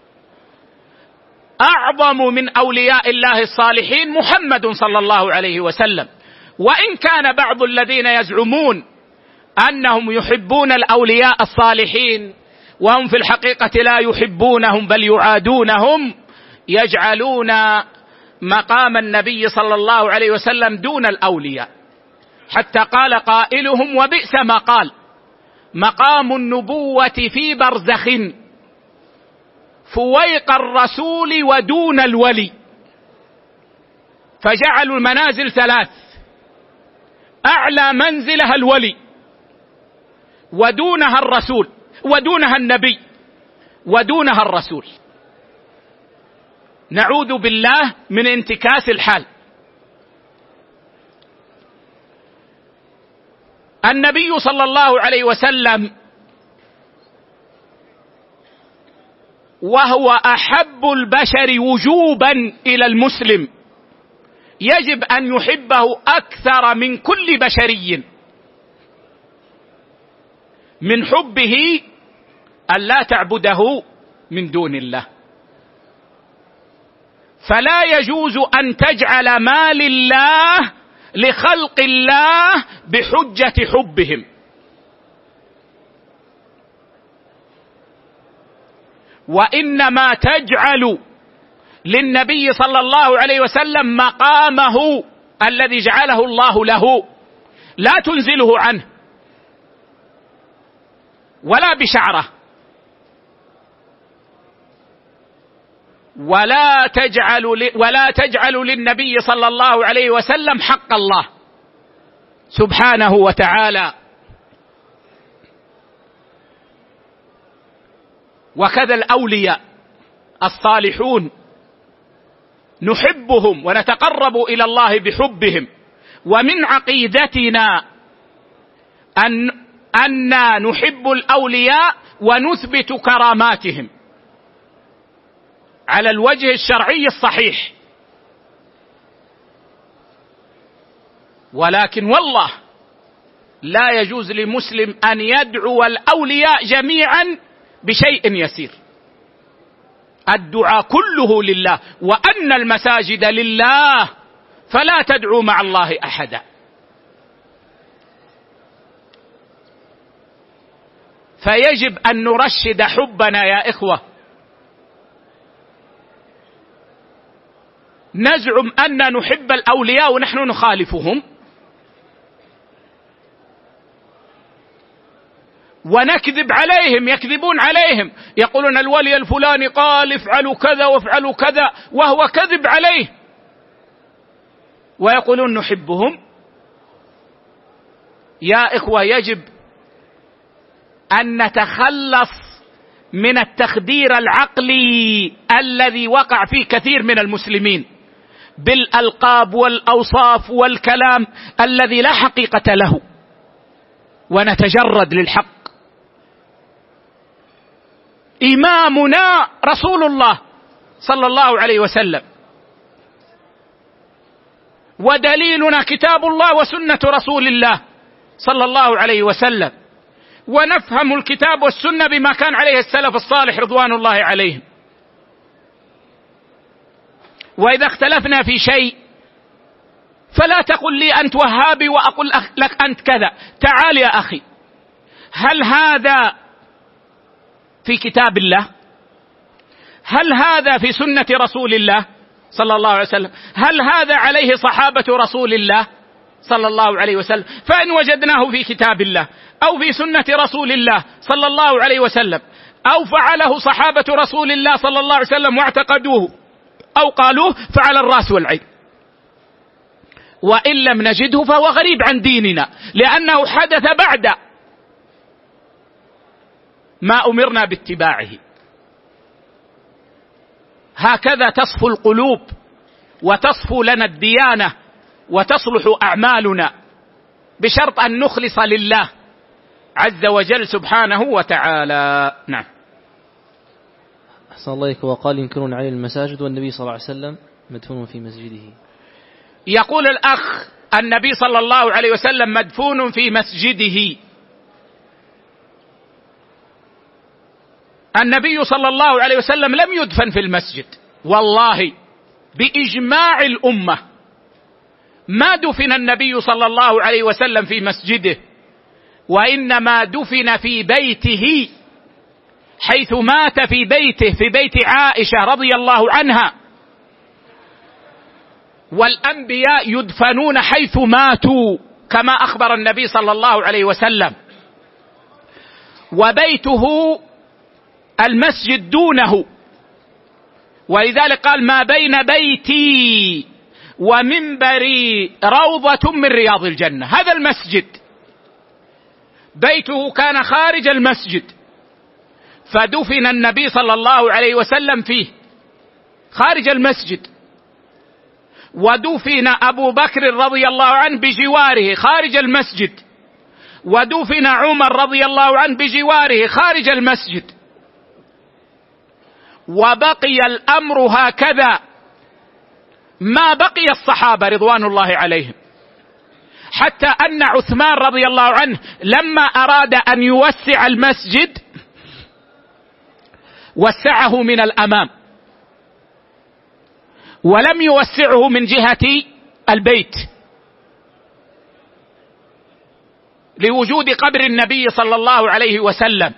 أعظم من أولياء الله الصالحين محمد صلى الله عليه وسلم، وإن كان بعض الذين يزعمون أنهم يحبون الأولياء الصالحين وهم في الحقيقة لا يحبونهم بل يعادونهم، يجعلون مقام النبي صلى الله عليه وسلم دون الأولياء، حتى قال قائلهم وبئس ما قال: مقام النبوة في برزخ فويق الرسول ودون الولي. فجعلوا المنازل ثلاث: أعلى منزلها الولي، ودونها الرسول، ودونها النبي، ودونها الرسول. نعوذ بالله من انتكاس الحال. النبي صلى الله عليه وسلم وهو أحب البشر وجوبا إلى المسلم يجب أن يحبه أكثر من كل بشري. من حبه أن لا تعبده من دون الله، فلا يجوز أن تجعل ما لله لخلق الله بحجة حبهم، وإنما تجعل للنبي صلى الله عليه وسلم مقامه الذي جعله الله له، لا تنزله عنه ولا بشعره، ولا تجعل ولا تجعل للنبي صلى الله عليه وسلم حق الله سبحانه وتعالى. وكذا الأولياء الصالحون نحبهم ونتقرب إلى الله بحبهم، ومن عقيدتنا أن أننا نحب الأولياء ونثبت كراماتهم على الوجه الشرعي الصحيح. ولكن والله لا يجوز لمسلم أن يدعو الأولياء جميعا بشيء يسير. الدعاء كله لله، وأن المساجد لله فلا تدعو مع الله أحدا. فيجب أن نرشد حبنا يا إخوة. نزعم أن نحب الأولياء ونحن نخالفهم، ونكذب عليهم، يكذبون عليهم، يقولون الولي الفلاني قال افعلوا كذا وافعلوا كذا وهو كذب عليه، ويقولون نحبهم. يا إخوة يجب أن نتخلص من التخدير العقلي الذي وقع فيه كثير من المسلمين بالألقاب والأوصاف والكلام الذي لا حقيقة له، ونتجرد للحق. إمامنا رسول الله صلى الله عليه وسلم، ودليلنا كتاب الله وسنة رسول الله صلى الله عليه وسلم، ونفهم الكتاب والسنة بما كان عليه السلف الصالح رضوان الله عليهم. وإذا اختلفنا في شيء فلا تقل لي أنت وهابي وأقول لك أنت كذا. تعال يا أخي، هل هذا في كتاب الله؟ هل هذا في سنة رسول الله صلى الله عليه وسلم؟ هل هذا عليه صحابة رسول الله صلى الله عليه وسلم. فإن وجدناه في كتاب الله أو في سنة رسول الله صلى الله عليه وسلم أو فعله صحابة رسول الله صلى الله عليه وسلم واعتقدوه أو قالوه فعلى الرأس والعين، وإن لم نجده فهو غريب عن ديننا، لأنه حدث بعد ما أمرنا باتباعه. هكذا تصفو القلوب وتصفو لنا الديانة وتصلح أعمالنا، بشرط أن نخلص لله عز وجل سبحانه وتعالى. نعم. أحسن الله إليك. وقال ينكرون عليه المساجد والنبي صلى الله عليه وسلم مدفون في مسجده. يقول الأخ النبي صلى الله عليه وسلم مدفون في مسجده. النبي صلى الله عليه وسلم لم يدفن في المسجد، والله بإجماع الأمة ما دفن النبي صلى الله عليه وسلم في مسجده، وإنما دفن في بيته، حيث مات في بيته، في بيت عائشة رضي الله عنها. والأنبياء يدفنون حيث ماتوا كما أخبر النبي صلى الله عليه وسلم، وبيته المسجد دونه، ولذلك قال ما بين بيتي ومنبري روضة من رياض الجنة. هذا المسجد بيته كان خارج المسجد، فدفن النبي صلى الله عليه وسلم فيه خارج المسجد، ودفن أبو بكر رضي الله عنه بجواره خارج المسجد، ودفن عمر رضي الله عنه بجواره خارج المسجد، وبقي الأمر هكذا ما بقي الصحابة رضوان الله عليهم، حتى أن عثمان رضي الله عنه لما أراد أن يوسع المسجد وسعه من الأمام، ولم يوسعه من جهة البيت، لوجود قبر النبي صلى الله عليه وسلم،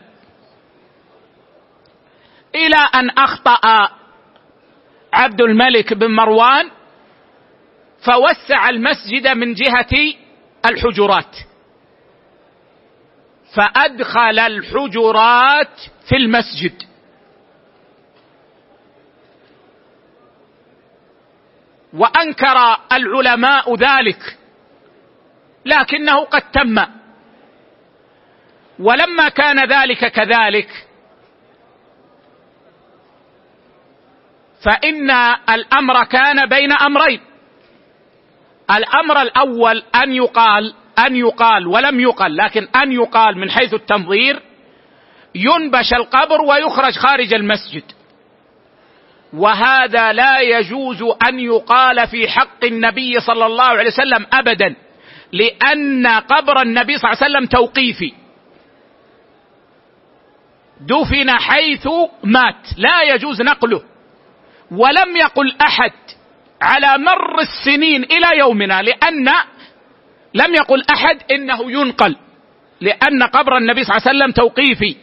إلى أن أخطأ عبد الملك بن مروان فوسع المسجد من جهة الحجرات، فأدخل الحجرات في المسجد. وأنكر العلماء ذلك، لكنه قد تم. ولما كان ذلك كذلك فإن الأمر كان بين أمرين. الأمر الأول أن يقال أن يقال ولم يقل، لكن أن يقال من حيث التنظير ينبش القبر ويخرج خارج المسجد، وهذا لا يجوز أن يقال في حق النبي صلى الله عليه وسلم أبدا، لأن قبر النبي صلى الله عليه وسلم توقيفي، دفن حيث مات، لا يجوز نقله. ولم يقل أحد على مر السنين إلى يومنا، لأن لم يقل أحد إنه ينقل، لأن قبر النبي صلى الله عليه وسلم توقيفي.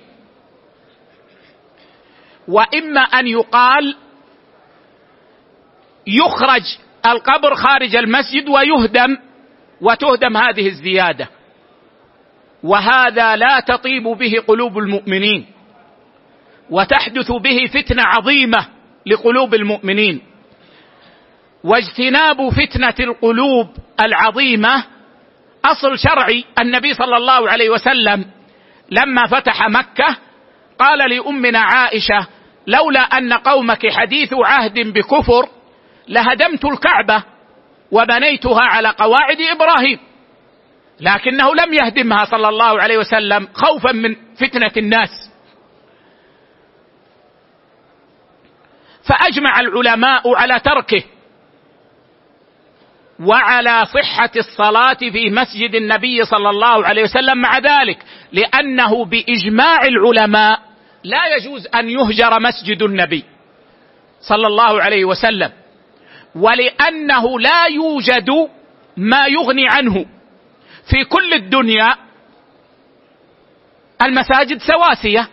وإما أن يقال يخرج القبر خارج المسجد ويهدم، وتهدم هذه الزيادة، وهذا لا تطيب به قلوب المؤمنين، وتحدث به فتنة عظيمة لقلوب المؤمنين. واجتناب فتنة القلوب العظيمة أصل شرعي. النبي صلى الله عليه وسلم لما فتح مكة قال لأمنا عائشة لولا أن قومك حديث عهد بكفر لهدمت الكعبة وبنيتها على قواعد إبراهيم، لكنه لم يهدمها صلى الله عليه وسلم خوفا من فتنة الناس. فأجمع العلماء على تركه وعلى صحة الصلاة في مسجد النبي صلى الله عليه وسلم مع ذلك، لأنه بإجماع العلماء لا يجوز أن يهجر مسجد النبي صلى الله عليه وسلم، ولأنه لا يوجد ما يغني عنه في كل الدنيا. المساجد سواسية،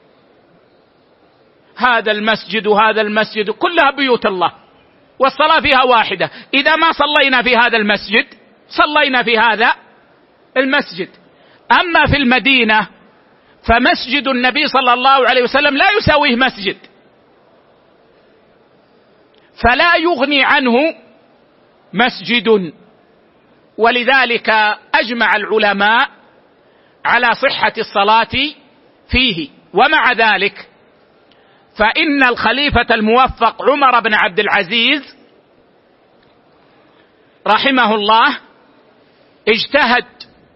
هذا المسجد وهذا المسجد كلها بيوت الله والصلاة فيها واحدة، إذا ما صلينا في هذا المسجد صلينا في هذا المسجد. أما في المدينة فمسجد النبي صلى الله عليه وسلم لا يساويه مسجد، فلا يغني عنه مسجد، ولذلك أجمع العلماء على صحة الصلاة فيه. ومع ذلك فإن الخليفة الموفق عمر بن عبد العزيز رحمه الله اجتهد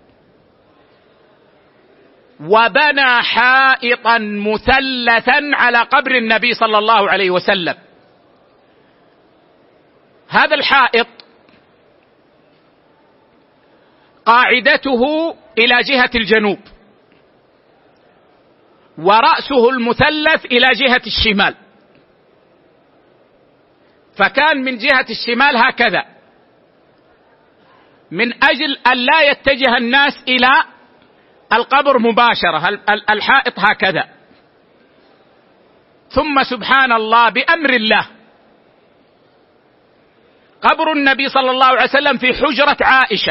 وبنى حائطا مثلثا على قبر النبي صلى الله عليه وسلم. هذا الحائط قاعدته إلى جهة الجنوب، ورأسه المثلث إلى جهة الشمال، فكان من جهة الشمال هكذا من أجل أن لا يتجه الناس إلى القبر مباشرة، الحائط هكذا. ثم سبحان الله بأمر الله قبر النبي صلى الله عليه وسلم في حجرة عائشة،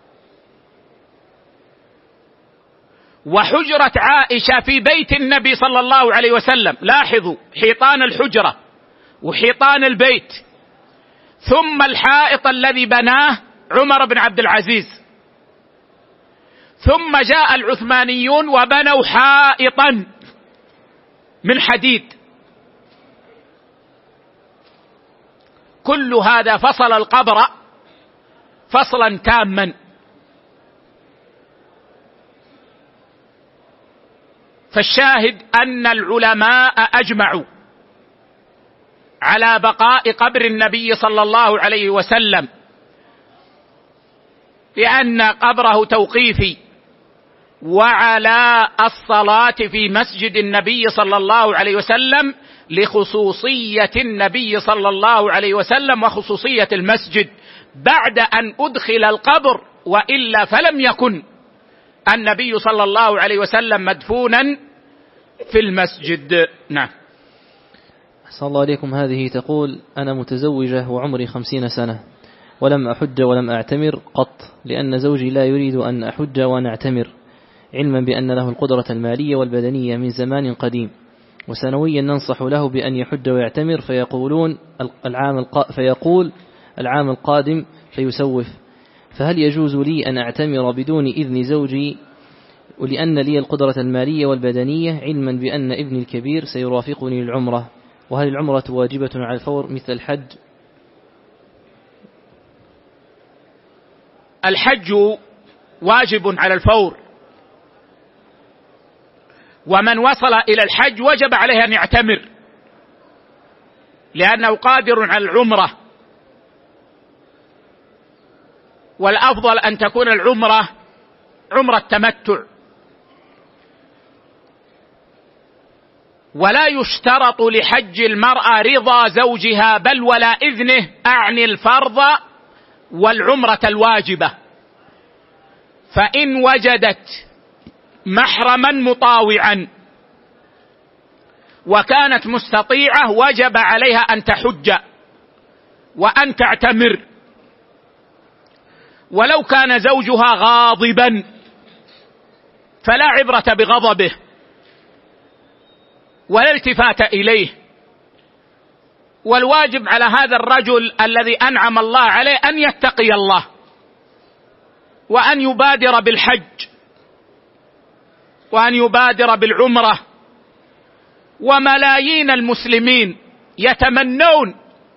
وحجرة عائشة في بيت النبي صلى الله عليه وسلم. لاحظوا حيطان الحجرة وحيطان البيت، ثم الحائط الذي بناه عمر بن عبد العزيز، ثم جاء العثمانيون وبنوا حائطا من حديد. كل هذا فصل القبر فصلا تاما. فالشاهد أن العلماء أجمعوا على بقاء قبر النبي صلى الله عليه وسلم، لأن قبره توقيفي، وعلى الصلاة في مسجد النبي صلى الله عليه وسلم لخصوصية النبي صلى الله عليه وسلم وخصوصية المسجد بعد أن أدخل القبر، وإلا فلم يكن النبي صلى الله عليه وسلم مدفونا في المسجد. نعم. أحسن الله عليكم. هذه تقول: أنا متزوجة وعمري خمسين سنة ولم أحج ولم أعتمر قط، لأن زوجي لا يريد أن أحج وأن أعتمر، علما بأن له القدرة المالية والبدنية من زمان قديم، وسنويا ننصح له بأن يحج ويعتمر فيقولون العام الق... فيقول العام القادم فيسوف. فهل يجوز لي أن أعتمر بدون إذن زوجي، ولأن لي القدرة المالية والبدنية، علما بأن ابني الكبير سيرافقني للعمرة؟ وهل العمرة واجبة على الفور مثل الحج؟ الحج واجب على الفور، ومن وصل إلى الحج وجب عليه أن يعتمر لأنه قادر على العمرة، والأفضل أن تكون العمرة عمرة تمتع. ولا يشترط لحج المرأة رضا زوجها بل ولا إذنه، أعني الفرض والعمرة الواجبة. فإن وجدت محرما مطاوعا وكانت مستطيعة وجب عليها أن تحج وأن تعتمر. ولو كان زوجها غاضبا فلا عبرة بغضبه ولا التفات إليه، والواجب على هذا الرجل الذي أنعم الله عليه أن يتقي الله وأن يبادر بالحج وأن يبادر بالعمرة. وملايين المسلمين يتمنون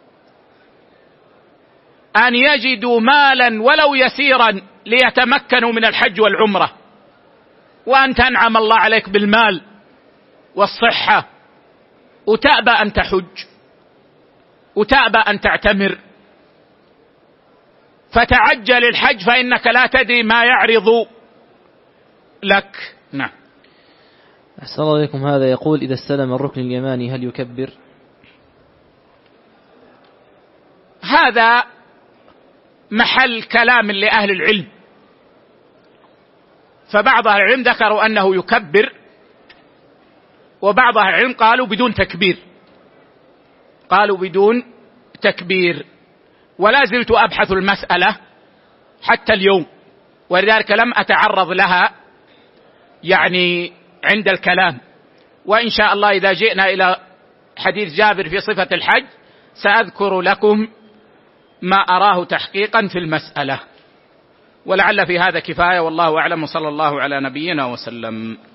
أن يجدوا مالا ولو يسيرا ليتمكنوا من الحج والعمرة، وأنت أنعم الله عليك بالمال والصحة وتأبى أن تحج وتأبى أن تعتمر. فتعجل الحج فإنك لا تدري ما يعرض لك. نعم. أحسن الله عليكم. هذا يقول: إذا استلم الركن اليماني هل يكبر؟ هذا محل كلام لأهل العلم، فبعض أهل العلم ذكروا أنه يكبر، وبعض أهل العلم قالوا بدون تكبير قالوا بدون تكبير ولا زلت أبحث المسألة حتى اليوم، ولذلك لم أتعرض لها يعني عند الكلام. وإن شاء الله إذا جئنا إلى حديث جابر في صفة الحج سأذكر لكم ما أراه تحقيقا في المسألة، ولعل في هذا كفاية، والله أعلم، صلى الله على نبينا وسلم.